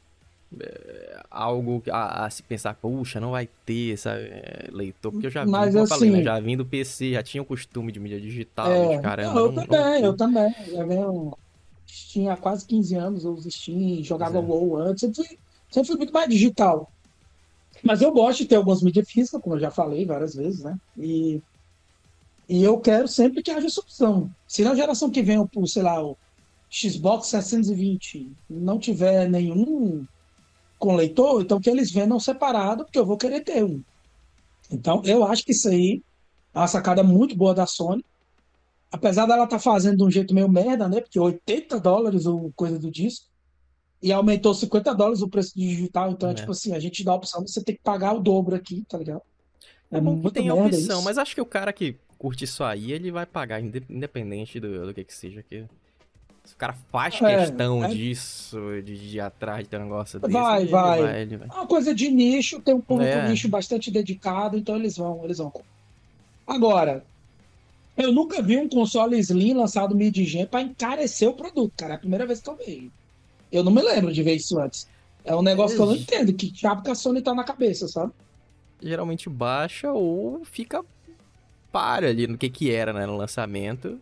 é, algo a, a se pensar, puxa, não vai ter essa é, leitor, porque eu já vi, Mas como eu falei, né? assim, Já vim do P C, já tinha o costume de mídia digital, é, de caramba, não, eu não, não também, eu curto. também. Já venho Steam há quase quinze anos, eu uso Steam, Pois jogava é. WoW antes, sempre fui, sempre fui muito mais digital. Mas eu gosto de ter algumas mídias físicas, como eu já falei várias vezes, né? E, e eu quero sempre que haja essa opção. Se na geração que vem, o, sei lá, o Xbox setecentos e vinte não tiver nenhum com leitor, então que eles vendam separado, porque eu vou querer ter um. Então, eu acho que isso aí é uma sacada muito boa da Sony. Apesar dela estar fazendo de um jeito meio merda, né? Porque oitenta dólares o coisa do disco. E aumentou cinquenta dólares o preço do digital. Então, é tipo É. assim, a gente dá a opção de você ter que pagar o dobro aqui, tá ligado? É É bom que muito tem a merda opção, isso. mas acho que o cara que curte isso aí, ele vai pagar, inde- independente do, do que que seja. Que se o cara faz É, questão é, disso, de, de ir atrás de um negócio desse, vai, ele, ele vai. vai, ele vai. É uma coisa de nicho, tem um público É, nicho bastante dedicado, então eles vão, eles vão. Agora, eu nunca vi um console Slim lançado mid-gen para encarecer o produto, cara. É a primeira vez que eu vejo. Eu não me lembro de ver isso antes. É um negócio que eu não é, entendo, que diabo que a Sony tá na cabeça, sabe? geralmente baixa ou fica páreo ali no que que era, né, no lançamento.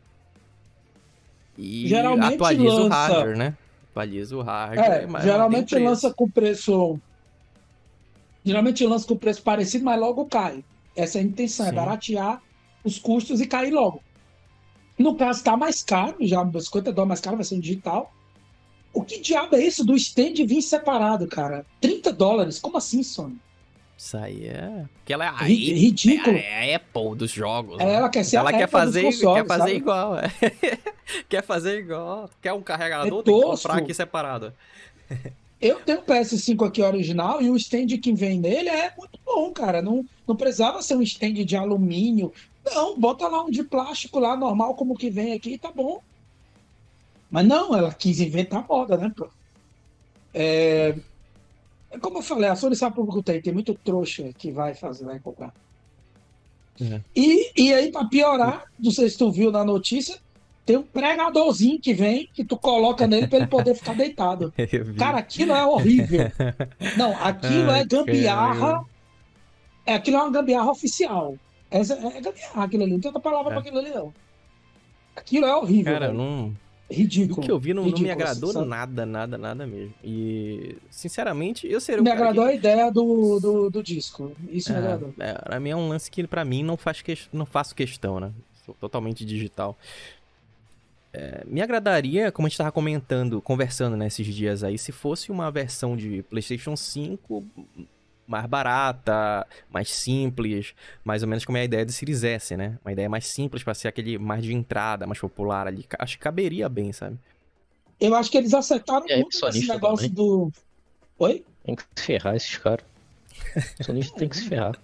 E Geralmente atualiza o lança, hardware, né? Atualiza o hardware, é, mas mantém o geralmente lança preço. com preço, geralmente lança com preço parecido, mas logo cai. Essa é a intenção, é Sim, baratear os custos e cair logo. No caso, tá mais caro, já cinquenta dólares mais caro, vai ser um digital. O que diabo é isso do stand vir separado, cara? trinta dólares? Como assim, Sony? isso aí é... Porque ela é a, Ri- Apple, Ridículo. é a Apple dos jogos, É, né? ela quer ser Ela a quer Apple dos fazer, quer consoles, fazer sabe? igual, é. Quer fazer igual. Quer um É carregador, tem que comprar aqui tosco. separado. Eu tenho o P S cinco aqui original e o stand que vem nele é muito bom, cara. Não, não precisava ser um stand de alumínio. Não, bota lá um de plástico lá, normal, como que vem aqui, e tá bom. Mas não, ela quis inventar moda, né, pô? É como eu falei, a Sony sabe o público tem, tem muito trouxa que vai fazer, vai comprar. É. E, e aí, pra piorar, não sei se tu viu na notícia, tem um pregadorzinho que vem, que tu coloca nele pra ele poder ficar deitado. Eu vi. Cara, aquilo é horrível. Não, aquilo Ai, é gambiarra. caramba. É, aquilo é uma gambiarra oficial. Essa, é gambiarra aquilo ali. Não tem outra palavra É. pra aquilo ali, não. Aquilo é horrível, Cara, velho. não... Ridículo. O que eu vi não, não me Ridículo, agradou sabe? nada, nada, nada mesmo. E, sinceramente, eu seria o Me cara agradou que... a ideia do, do, do disco. Isso me agradou. É, é, pra mim é um lance que pra mim não, faz que... não faço questão, né? Sou totalmente digital. É, me agradaria, como a gente tava comentando, conversando nesses dias aí, se fosse uma versão de PlayStation cinco mais barata, mais simples, mais ou menos como é a ideia do Series S, né? Uma ideia mais simples pra ser aquele mais de entrada, mais popular ali. Acho que caberia bem, sabe? Eu acho que eles acertaram E aí, muito nesse sonista negócio também. do. Oi? Tem que se ferrar esses caras. O sonista tem que se ferrar.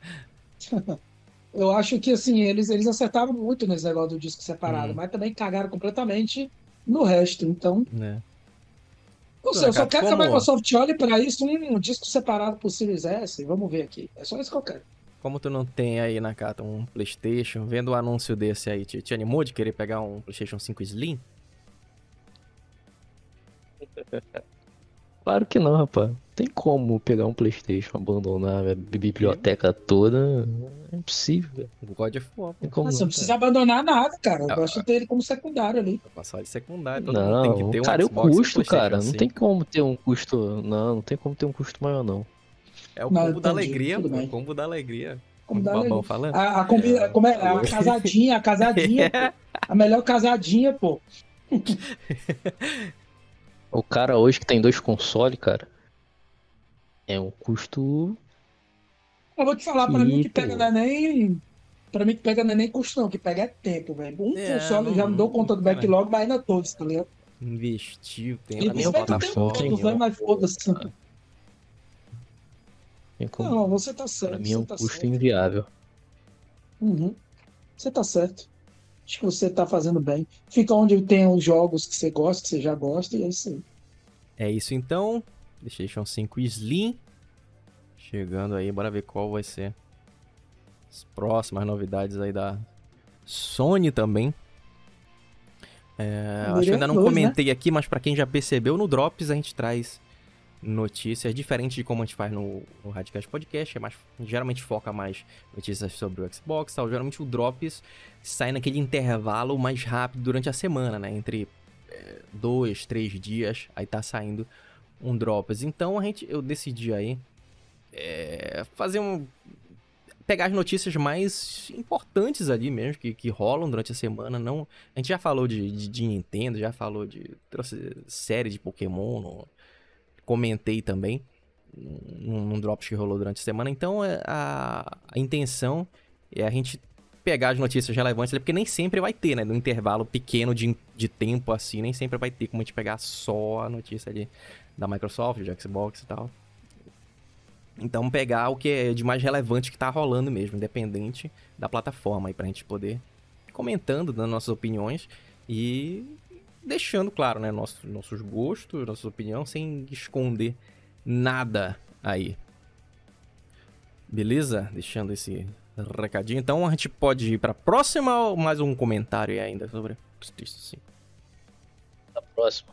Eu acho que assim, eles, eles acertaram muito nesse negócio do disco separado, Hum. mas também cagaram completamente no resto. Então, Né? não sei, eu só Nakato, quero que a como- Microsoft olhe para isso um disco separado pro Series S. Vamos ver aqui. É só isso que eu quero. Como tu não tem aí, Nakata, um PlayStation, vendo um anúncio desse aí, te, te animou de querer pegar um PlayStation cinco Slim? Claro que não, rapaz. Tem como pegar um PlayStation, abandonar a biblioteca toda. É impossível, velho. God of War, pô. Tem como Mas você não. não precisa abandonar nada, cara. Eu Ah, gosto de ter ele como secundário ali. Pra passar de secundário, todo mundo tem que Não, ter um cara, é o Xbox e um custo, PlayStation cara. Não cinco. tem como ter um custo. Não, não tem como ter um custo maior, não. É o Não, combo da entendi, alegria, tudo pô. bem. O combo da alegria. Como O dá Babão ali. falando. A, a, combi- como é, a casadinha, a casadinha, pô. A melhor casadinha, pô. O cara hoje que tem dois consoles, cara, é um custo. Eu vou te falar, pra mim o que Ih, pega pô. não é nem. Pra mim o que pega não é nem custo, não. O que pega é tempo, velho. Um É, console não- já me dou conta do cara. backlog, mas ainda todos, tá ligado? Investiu tempo E na minha você tem plataforma. todos, né? Mas foda-se. Tem como- Não, você tá certo. Pra mim é você um tá custo certo. inviável. Uhum. Você tá certo. Acho que você tá fazendo bem. Fica onde tem os jogos que você gosta, que você já gosta, e é isso aí. É isso então. PlayStation cinco Slim. Chegando aí, bora ver qual vai ser as próximas novidades aí da Sony também. É, acho que eu ainda não Dois, né? comentei aqui, mas pra quem já percebeu, no Drops a gente traz notícias diferentes de como a gente faz no, no Radicast Podcast. É mais, geralmente foca mais notícias sobre o Xbox e tal. Geralmente o Drops sai naquele intervalo mais rápido durante a semana, né? Entre é, dois, três dias, aí tá saindo um Drops. Então a gente, eu decidi aí é, fazer um... pegar as notícias mais importantes ali mesmo, que, que rolam durante a semana. Não, a gente já falou de, de, de Nintendo, já falou de trouxe série de Pokémon, no, comentei também num, num Drops que rolou durante a semana. Então é, a, a intenção é a gente pegar as notícias relevantes ali, porque nem sempre vai ter, né? No intervalo pequeno de, de tempo assim, nem sempre vai ter como a gente pegar só a notícia ali da Microsoft, de Xbox e tal. Então pegar o que é de mais relevante que tá rolando mesmo, independente da plataforma, aí pra gente poder ir comentando, dando nossas opiniões e deixando claro, né, nossos, nossos gostos, nossas opiniões, sem esconder nada aí. Beleza? Deixando esse recadinho. Então a gente pode ir pra próxima ou mais um comentário aí ainda sobre PlayStation cinco? Tá próximo.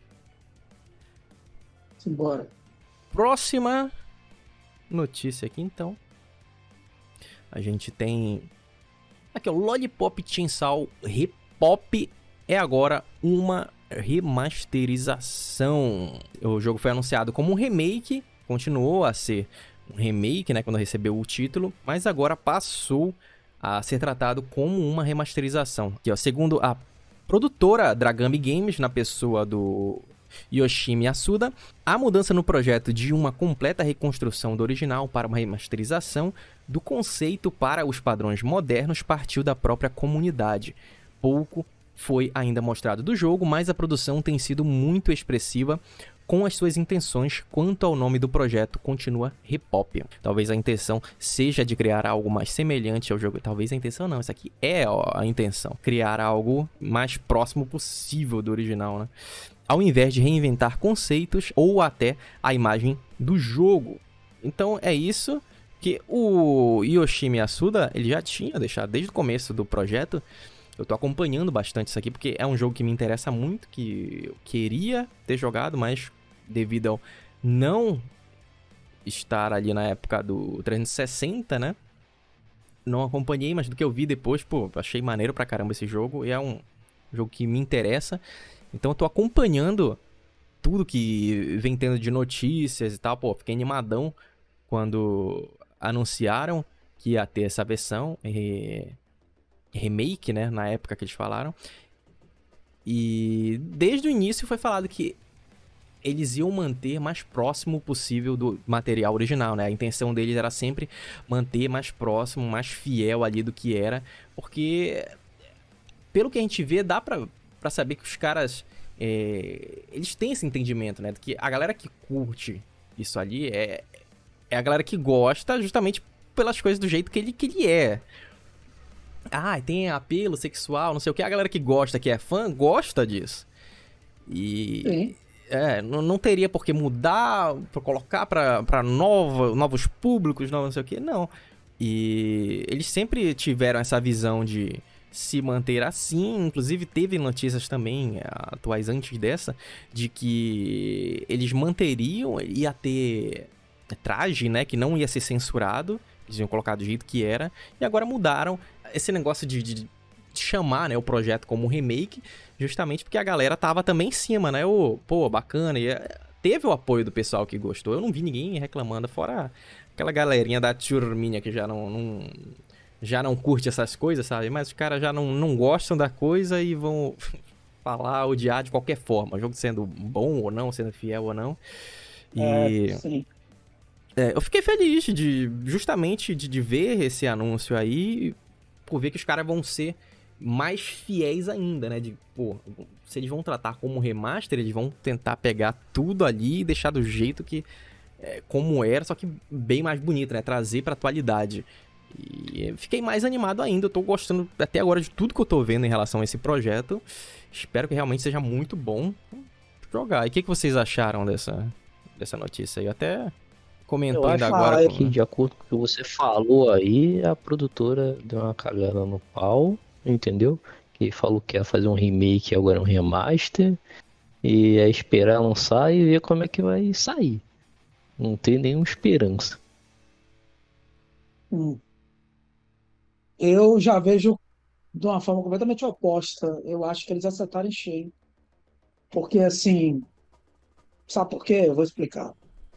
Simbora. Próxima notícia aqui, então. A gente tem aqui, o Lollipop Chainsaw Repop é agora uma remasterização. O jogo foi anunciado como um remake, continuou a ser um remake, né, quando recebeu o título, mas agora passou a ser tratado como uma remasterização. Aqui, ó, segundo a produtora Dragami Games, na pessoa do Yoshimi Yasuda, a mudança no projeto de uma completa reconstrução do original para uma remasterização do conceito para os padrões modernos partiu da própria comunidade. Pouco foi ainda mostrado do jogo, mas a produção tem sido muito expressiva com as suas intenções quanto ao nome do projeto continua Repop. Talvez a intenção seja de criar algo mais semelhante ao jogo. Talvez a intenção não, isso aqui é a intenção. Criar algo mais próximo possível do original, né? Ao invés de reinventar conceitos ou até a imagem do jogo. Então é isso que o Yoshimi Yasuda ele já tinha deixado desde o começo do projeto. eu tô acompanhando bastante isso aqui, porque é um jogo que me interessa muito, que eu queria ter jogado, mas devido ao não estar ali na época do trezentos e sessenta, né? Não acompanhei, mas do que eu vi depois, pô, achei maneiro pra caramba esse jogo. E é um jogo que me interessa. Então eu tô acompanhando tudo que vem tendo de notícias e tal. Pô, fiquei animadão quando anunciaram que ia ter essa versão re... remake, né? Na época que eles falaram. E desde o início foi falado que eles iam manter mais próximo possível do material original, né? A intenção deles era sempre manter mais próximo, mais fiel ali do que era, porque pelo que a gente vê, dá pra, pra saber que os caras, é, eles têm esse entendimento, né? Que a galera que curte isso ali é, é a galera que gosta justamente pelas coisas do jeito que ele, que ele é. Ah, tem apelo sexual, não sei o que. A galera que gosta, que é fã, gosta disso. E... Sim. É, não, não teria por que mudar, pra colocar pra, pra nova, novos públicos, novos não sei o que, não. E eles sempre tiveram essa visão de se manter assim, inclusive teve notícias também, atuais antes dessa, de que eles manteriam, ia ter traje, né, que não ia ser censurado, eles iam colocar do jeito que era, e agora mudaram esse negócio de... de chamar, né, o projeto como remake, justamente porque a galera tava também em cima, né, o, pô, bacana, e teve o apoio do pessoal que gostou, eu não vi ninguém reclamando, fora aquela galerinha da turminha que já não, não já não curte essas coisas, sabe, mas os caras já não, não gostam da coisa e vão falar, odiar de qualquer forma, o jogo sendo bom ou não, sendo fiel ou não, e... É, sim. É, eu fiquei feliz de, justamente de, de ver esse anúncio aí, por ver que os caras vão ser mais fiéis ainda, né? De, pô, se eles vão tratar como remaster, eles vão tentar pegar tudo ali e deixar do jeito que... É, como era, só que bem mais bonito, né? Trazer pra atualidade. E fiquei mais animado ainda. Eu tô gostando até agora de tudo que eu tô vendo em relação a esse projeto. Espero que realmente seja muito bom jogar. E o que, que vocês acharam dessa, dessa notícia aí? Eu até comentou Eu ainda acho agora. que, de acordo com o que você falou aí, a produtora deu uma cagada no pau, entendeu? Que falou que ia fazer um remake, agora um remaster, e é esperar lançar e ver como é que vai sair. Não tem nenhuma esperança. Hum. Eu já vejo de uma forma completamente oposta. Eu acho que eles acertaram em cheio. Porque, assim, sabe por quê? Eu vou explicar.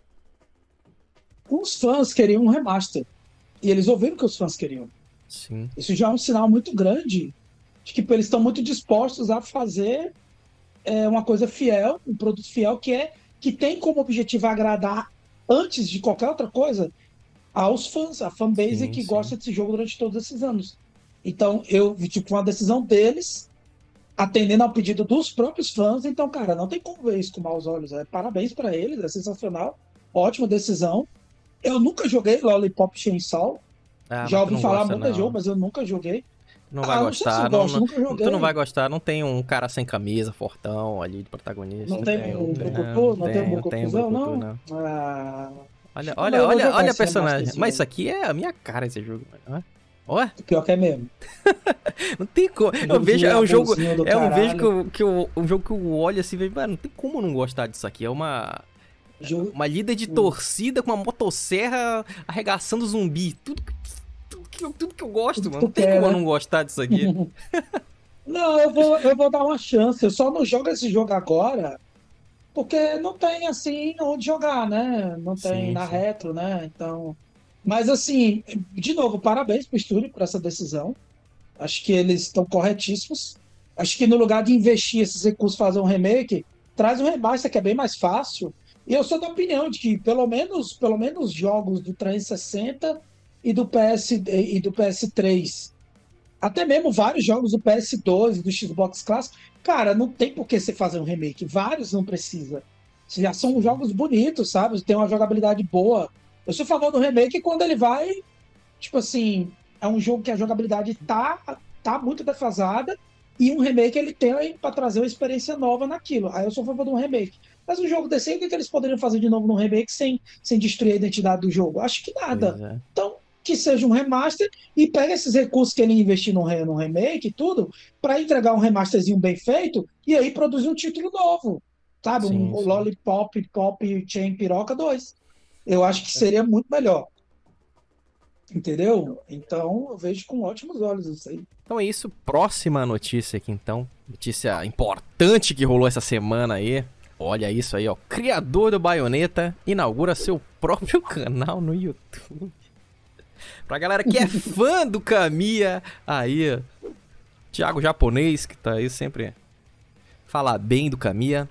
Os fãs queriam um remaster. E eles ouviram o que os fãs queriam. Sim. Isso já é um sinal muito grande de que eles estão muito dispostos a fazer é, uma coisa fiel, um produto fiel que é que tem como objetivo agradar, antes de qualquer outra coisa, aos fãs, a fanbase Sim, que sim. gosta desse jogo durante todos esses anos. Então, eu vi tipo uma decisão deles, atendendo ao pedido dos próprios fãs. Então, cara, não tem como ver isso com maus olhos. É, parabéns para eles, é sensacional, ótima decisão. Eu nunca joguei Lollipop Chainsaw. Ah, Já mas tu ouvi não falar gosta, muito de não. jogo, mas eu nunca joguei. Não vai Ah, não sei se gostar, eu não, gosto, não- nunca joguei. tu não vai gostar, não tem um cara sem camisa, fortão ali de protagonista. Não tem tem, um tem, Brucutu? Não tem um tem, tem Brucutuzão, Brucutu, não? não. Ah, Olha, mas olha, eu vou olha, jogar olha a esse remaster personagem. esse Mas ano. isso aqui é a minha cara, esse jogo. Ó, ó, Pior que é mesmo. não tem como. Eu Joguinho vejo, é um jogo, bonzinho do é um vejo caralho. que eu, que eu, um jogo que eu olho assim, e vejo, mano, não tem como não gostar disso aqui. É uma Jogo... uma líder de torcida com uma motosserra arregaçando zumbi. Tudo, que- tudo, que, eu- tudo que eu gosto, Tudo que mano. Não tu tem quer, como eu né? não gostar disso aqui. Não, eu vou, eu vou dar uma chance. Eu só não jogo esse jogo agora porque não tem assim onde jogar, né? Não tem Sim, na sim. retro, né? Então, mas assim, de novo, parabéns pro estúdio por essa decisão. Acho que eles estão corretíssimos. Acho que no lugar de investir esses recursos, fazer um remake, traz um remaster que é bem mais fácil. E eu sou da opinião de que pelo menos, pelo menos jogos do trezentos e sessenta e do P S e do P S três, até mesmo vários jogos do P S dois e do Xbox clássico, cara, não tem por que você fazer um remake. Vários não precisa. Já são jogos bonitos, sabe? Tem uma jogabilidade boa. Eu sou a favor do remake quando ele vai, tipo assim, é um jogo que a jogabilidade tá, tá muito defasada e um remake ele tem para trazer uma experiência nova naquilo. Aí eu sou a favor de um remake. Mas um jogo desse aí, o que que eles poderiam fazer de novo num remake sem, sem destruir a identidade do jogo? Acho que Pois nada. é. Então, que seja um remaster e pega esses recursos que ele investiu no, re, no remake e tudo, para entregar um remasterzinho bem feito e aí produzir um título novo, sabe? Um Sim, sim. Lollipop Pop Chain Piroca dois. Eu acho que seria muito melhor. Entendeu? Então eu vejo com ótimos olhos isso aí. Então é isso, próxima notícia aqui então. Notícia importante que rolou essa semana aí. Olha isso aí, ó. Criador do Bayonetta inaugura seu próprio canal no YouTube. Pra galera que é fã do Kamiya, aí, Thiago Japonês, que tá aí sempre falar bem do Kamiya.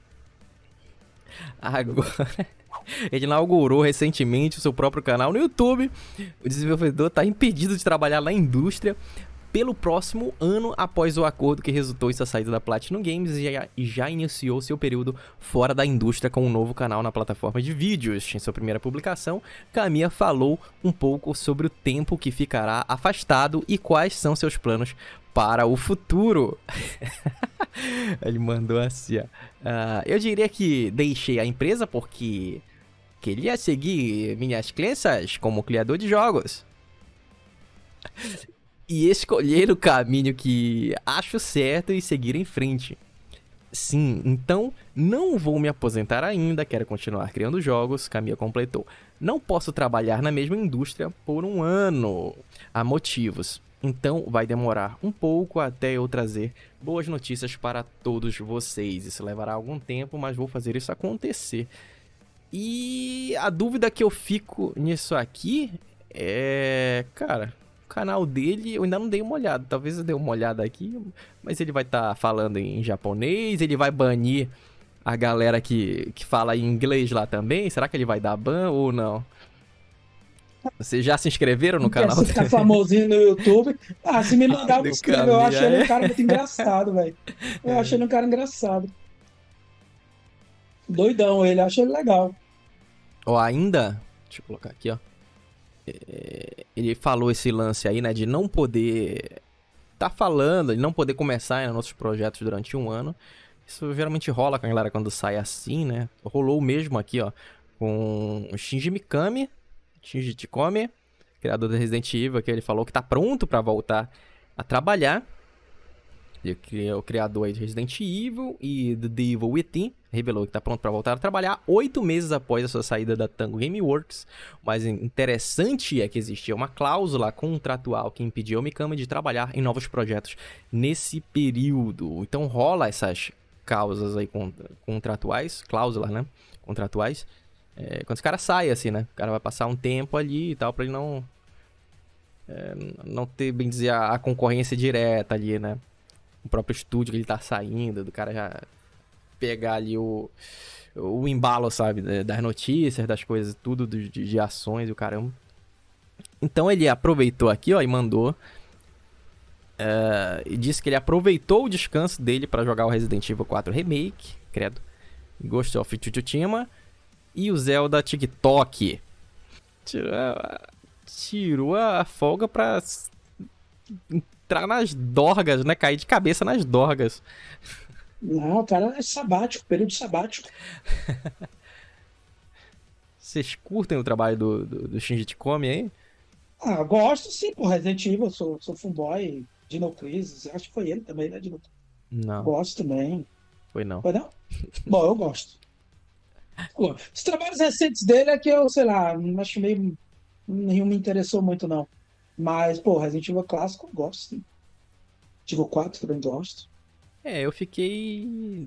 Agora, ele inaugurou recentemente o seu próprio canal no YouTube. O desenvolvedor está impedido de trabalhar na indústria pelo próximo ano após o acordo que resultou em sua saída da Platinum Games e já, e já iniciou seu período fora da indústria com um novo canal na plataforma de vídeos. Em sua primeira publicação, Kamiya falou um pouco sobre o tempo que ficará afastado e quais são seus planos para o futuro. Ele mandou assim, ó. Uh, eu diria que deixei a empresa porque queria seguir minhas crenças como criador de jogos e escolher o caminho que acho certo e seguir em frente. Sim, então não vou me aposentar ainda, quero continuar criando jogos, Kamiya completou. Não posso trabalhar na mesma indústria por um ano. Há motivos. Então vai demorar um pouco até eu trazer boas notícias para todos vocês. Isso levará algum tempo, mas vou fazer isso acontecer. E a dúvida que eu fico nisso aqui é... Cara, o canal dele eu ainda não dei uma olhada. Talvez eu dê uma olhada aqui, mas ele vai estar tá falando em japonês, ele vai banir a galera que, que fala em inglês lá também. Será que ele vai dar ban ou não? Vocês já se inscreveram no canal? Quer ficar famosinho no YouTube? Ah, se me mandar, eu me inscrevo. Eu acho ele um cara muito engraçado, velho. Eu acho ele um cara engraçado. Doidão ele, acho ele legal. Ó, ainda... Deixa eu colocar aqui, ó. É, ele falou esse lance aí, né, de não poder... Tá falando, de não poder começar em nossos projetos durante um ano. Isso geralmente rola com a galera quando sai assim, né? Rolou mesmo aqui, ó, com o Shinji Mikami, Shinji Tikome, criador do Resident Evil, que ele falou que tá pronto pra voltar a trabalhar. Ele é o criador aí de Resident Evil e do The Evil Within. Revelou que tá pronto pra voltar a trabalhar oito meses após a sua saída da Tango Gameworks. O mais interessante é que existia uma cláusula contratual que impedia o Mikami de trabalhar em novos projetos nesse período. Então rola essas causas aí contratuais, cláusulas, né? Contratuais. É, quando esse cara sai, assim, né? O cara vai passar um tempo ali e tal, pra ele não... É, não ter, bem dizer, a, a concorrência direta ali, né? O próprio estúdio que ele tá saindo, do cara já pegar ali o, o embalo, sabe? Das notícias, das coisas, tudo de, de ações e o caramba. Então ele aproveitou aqui, ó, e mandou... Uh, e disse que ele aproveitou o descanso dele pra jogar o Resident Evil quatro Remake, credo, Ghost of Tsushima e o Zelda TikTok. Tirou a, tirou a folga pra entrar nas dorgas, né? Cair de cabeça nas dorgas. Não, o cara é sabático, período sabático. Vocês curtem o trabalho do, do, do Shinji Tikome aí? Ah, gosto sim, pô. Resident Evil, sou, sou fanboy. Dino Crisis, acho que foi ele também, né? Dino... Não. Gosto também. Foi não. Foi não? Bom, eu gosto. Pô, os trabalhos recentes dele é que eu, sei lá, não acho meio. Nenhum me interessou muito, não. Mas, pô, Resident Evil clássico eu gosto, sim. Resident Evil quatro também gosto. É, eu fiquei.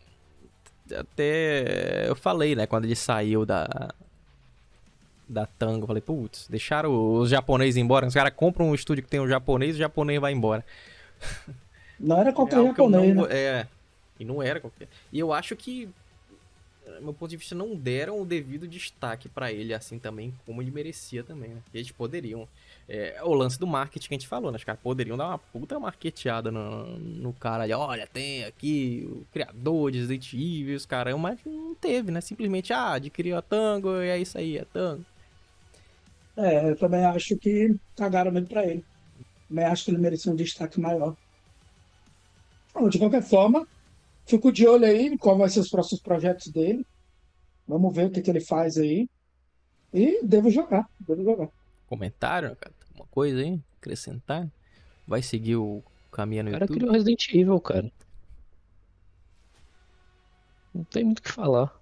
Até. Eu falei, né? Quando ele saiu da. Da Tango, eu falei, putz, deixaram os japoneses embora. Os caras compram um estúdio que tem um japonês e o japonês vai embora. Não era qualquer é japonês, não, né? É, e não era qualquer. E eu acho que, do meu ponto de vista, não deram o devido destaque pra ele, assim também, como ele merecia também, né? Eles poderiam. É, o lance do marketing que a gente falou, né? Os caras poderiam dar uma puta marketeada no, no cara ali. Olha, tem aqui o criador de Resident Evil, os caras, mas não teve, né? Simplesmente, ah, adquiriu a Tango e é isso aí, é Tango. É, eu também acho que cagaram muito pra ele. Também acho que ele merecia um destaque maior. Bom, de qualquer forma, fico de olho aí qual vai ser os próximos projetos dele. Vamos ver o que, que ele faz aí. E devo jogar, devo jogar. Comentário, cara? Alguma coisa aí? Acrescentar? Vai seguir o caminho no O cara YouTube? criou Resident Evil, cara. Não tem muito o que falar.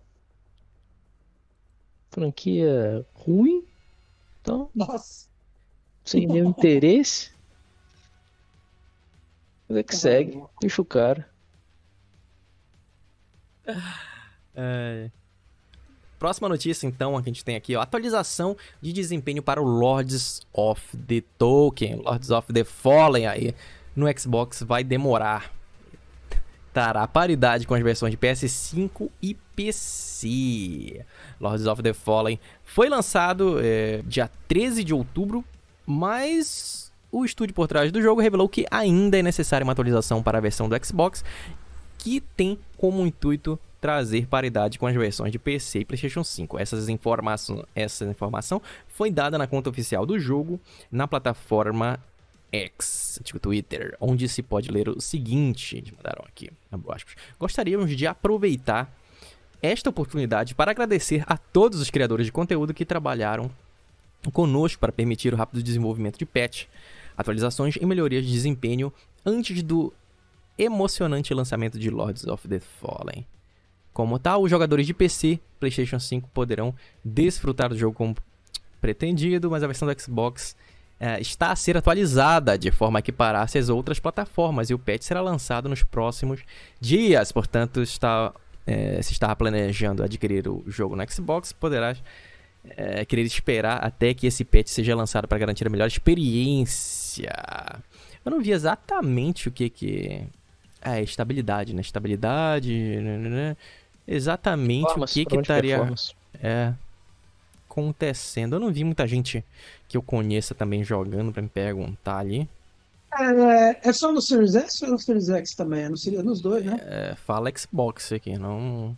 Franquia ruim, então, Nossa, sem nenhum interesse. Mas é que cara, segue, deixa o cara. É... Próxima notícia, então, que a gente tem aqui, ó. Atualização de desempenho para o Lords of the Tolkien, Lords of the Fallen aí, no Xbox vai demorar. Terá paridade com as versões de P S cinco e P C. Lords of the Fallen foi lançado é, dia treze de outubro, mas o estúdio por trás do jogo revelou que ainda é necessária uma atualização para a versão do Xbox, que tem como intuito trazer paridade com as versões de P C e PlayStation cinco. Essas informações, essa informação foi dada na conta oficial do jogo na plataforma X, antigo Twitter, onde se pode ler o seguinte, eles mandaram aqui, gostaríamos de aproveitar esta oportunidade para agradecer a todos os criadores de conteúdo que trabalharam conosco para permitir o rápido desenvolvimento de patch, atualizações e melhorias de desempenho antes do emocionante lançamento de Lords of the Fallen. Como tal, os jogadores de P C, PlayStation cinco poderão desfrutar do jogo como pretendido, mas a versão do Xbox é, está a ser atualizada de forma a equiparar-se às outras plataformas e o patch será lançado nos próximos dias. Portanto, está, é, se está planejando adquirir o jogo no Xbox, poderá é, querer esperar até que esse patch seja lançado para garantir a melhor experiência. Eu não vi exatamente o que que... É, estabilidade, né? Estabilidade... Né, né, né. Exatamente Performance, o que que padrão de estaria performance. é, acontecendo. Eu não vi muita gente que eu conheça também jogando pra me perguntar ali. É, é só no Series S ou é no Series X também? É no Series- nos dois, né? É, fala Xbox aqui, não...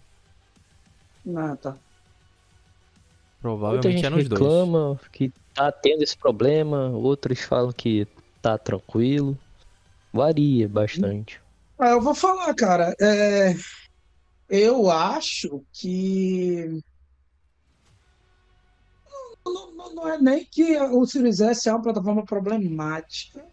Ah, tá. Muita Provavelmente gente é nos dois. reclama que tá tendo esse problema, outros falam que tá tranquilo. Varia bastante. Ah, eu vou falar, cara. É, eu acho que não, não- não é nem que o Series S é uma plataforma problemática,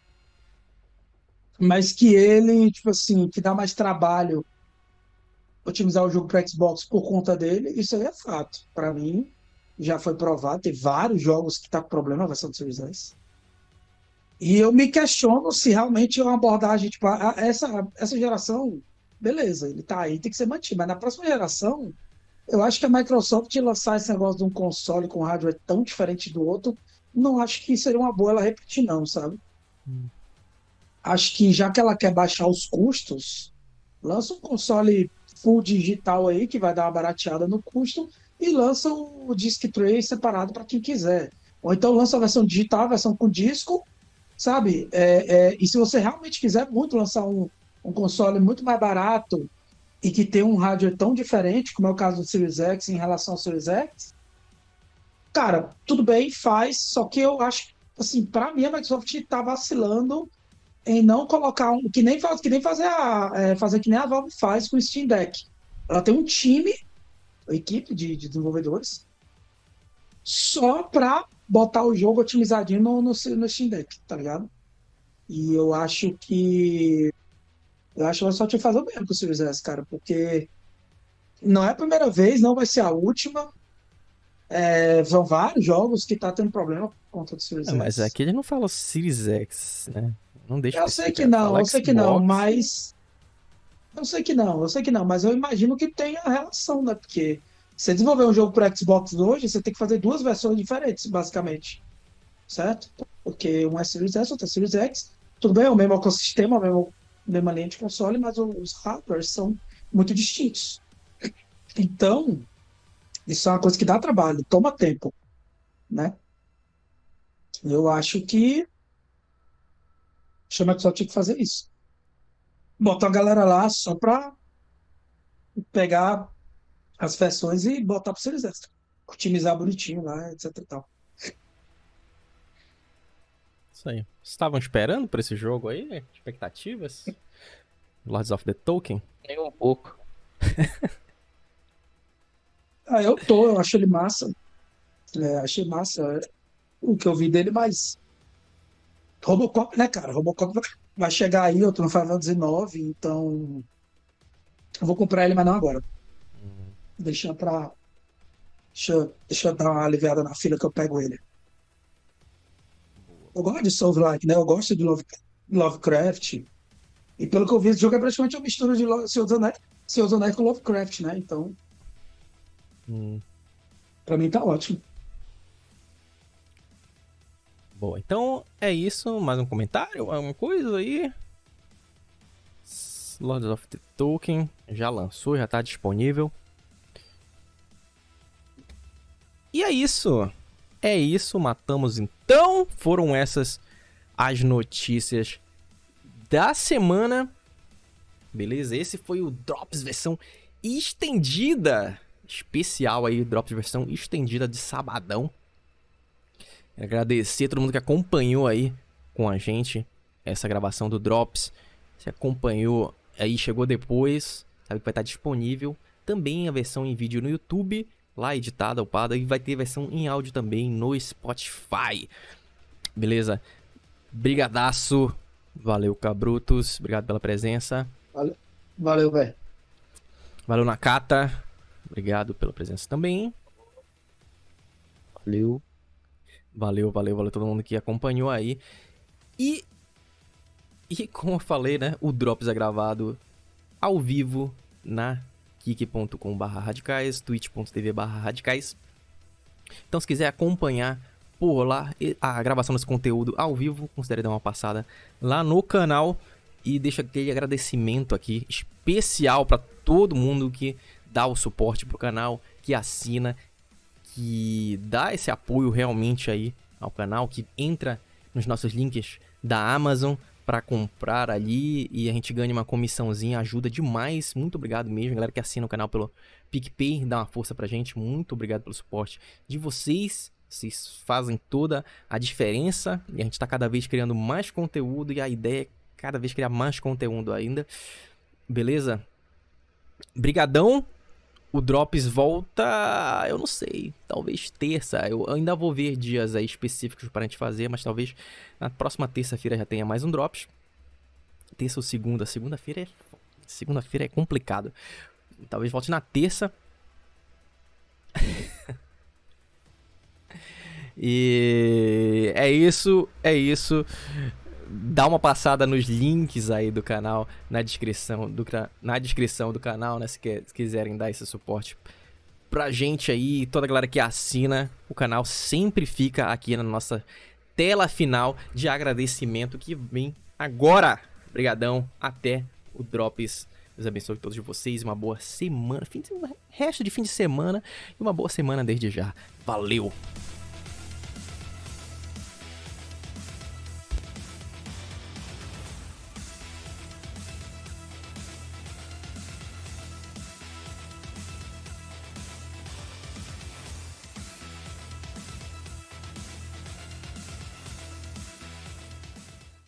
mas que ele, tipo assim, que dá mais trabalho otimizar o jogo para Xbox por conta dele, isso aí é fato. Para mim, já foi provado, tem vários jogos que tá com problema na versão do Series S. E eu me questiono se realmente é uma abordagem, tipo, a- a- essa, essa geração, beleza, ele tá aí, tem que ser mantido, mas na próxima geração, eu acho que a Microsoft lançar esse negócio de um console com hardware tão diferente do outro, não acho que seria uma boa ela repetir, não, sabe? Hum. Acho que já que ela quer baixar os custos, lança um console full digital aí, que vai dar uma barateada no custo, e lança o disc tray separado para quem quiser. Ou então lança a versão digital, a versão com disco, sabe? É, é, e se você realmente quiser muito lançar um, um console muito mais barato e que tem um hardware tão diferente, como é o caso do Series X em relação ao Series X, cara, tudo bem, faz, só que eu acho, assim, para mim a Microsoft tá vacilando em não colocar um, que nem faz, que nem fazer a, é, fazer que nem a Valve faz com o Steam Deck. Ela tem um time, uma equipe de, de desenvolvedores, só para botar o jogo otimizadinho no, no, no Steam Deck, tá ligado? E eu acho que eu acho que ela só tinha que fazer o mesmo com o Series S, cara, porque não é a primeira vez, não vai ser a última. É, são vários jogos que tá tendo problema por conta do Series É, mas S. aqui ele não fala Series X, né? Não deixa Eu sei que especificar. não, Fala eu sei que não, Xbox. mas eu sei que não, eu sei que não, mas eu imagino que tenha relação, né? Porque você desenvolver um jogo para Xbox hoje, você tem que fazer duas versões diferentes, basicamente. Certo? Porque um é Series S, outro é Series X. Tudo bem, é o mesmo ecossistema, a mesma, mesma linha de console, mas os hardwares são muito distintos. Então, isso é uma coisa que dá trabalho, toma tempo, né? Eu acho que a Microsoft tinha que fazer isso. Bota a galera lá só para pegar as versões e botar para Series S. Otimizar bonitinho lá, etc e tal. Isso aí. Estavam esperando por esse jogo aí? Expectativas? Lords of the Tolkien? Nem um pouco. Ah, eu tô, eu acho ele massa. É, achei massa. o que eu vi dele, mas Robocop, né, cara? Robocop vai- vai chegar aí, eu tô no Final dezenove, então eu vou comprar ele, mas não agora. Deixa pra. Deixa, deixa eu dar uma aliviada na fila que eu pego ele. Eu gosto de Souls-like, né? Eu gosto de Love, Lovecraft. E pelo que eu vi, esse jogo é praticamente uma mistura de Lo- Senhor dos Anéis, Senhor dos Anéis com Lovecraft, né? Então, Hum. pra mim tá ótimo. Boa, então é isso. Mais um comentário? Alguma coisa aí? Lords of the Tolkien já lançou, já tá disponível. E é isso. É isso, matamos então. Foram essas as notícias da semana. Beleza? Esse foi o Drops versão estendida. Especial aí, Drops versão estendida de sabadão. Quero agradecer a todo mundo que acompanhou aí com a gente essa gravação do Drops. Se acompanhou aí, chegou depois, sabe que vai estar disponível também a versão em vídeo no YouTube, lá editada, upada, e vai ter versão em áudio também no Spotify. Beleza? Brigadaço. Valeu, Cabrutos. Obrigado pela presença. Valeu, valeu, velho. Valeu, Nakata. Obrigado pela presença também. Valeu. Valeu, valeu, valeu todo mundo que acompanhou aí. E, e como eu falei, né? O Drops é gravado ao vivo na kik ponto com barra radicais, twitch ponto tv barra radicais. Então, se quiser acompanhar por lá a gravação desse conteúdo ao vivo, considere dar uma passada lá no canal. E deixa aquele agradecimento aqui especial para todo mundo que dá o suporte pro canal, que assina, que dá esse apoio realmente aí ao canal, que entra nos nossos links da Amazon para comprar ali e a gente ganha uma comissãozinha, ajuda demais. Muito obrigado mesmo, galera que assina o canal pelo PicPay, dá uma força pra gente. Muito obrigado pelo suporte de vocês. Vocês fazem toda a diferença e a gente tá cada vez criando mais conteúdo e a ideia é cada vez criar mais conteúdo ainda. Beleza? Brigadão. O Drops volta, eu não sei, talvez terça. Eu ainda vou ver dias aí específicos pra gente fazer, mas talvez na próxima terça-feira já tenha mais um Drops. Terça ou segunda? Segunda-feira é... Segunda-feira é complicado. Talvez volte na terça. E é isso, é isso. Dá uma passada nos links aí do canal, na descrição do, na descrição do canal, né? Se, quer, se quiserem dar esse suporte pra gente aí, toda a galera que assina o canal sempre fica aqui na nossa tela final de agradecimento que vem agora. Obrigadão, até o Drops. Deus abençoe todos de vocês, uma boa semana, fim de, resto de fim de semana e uma boa semana desde já. Valeu!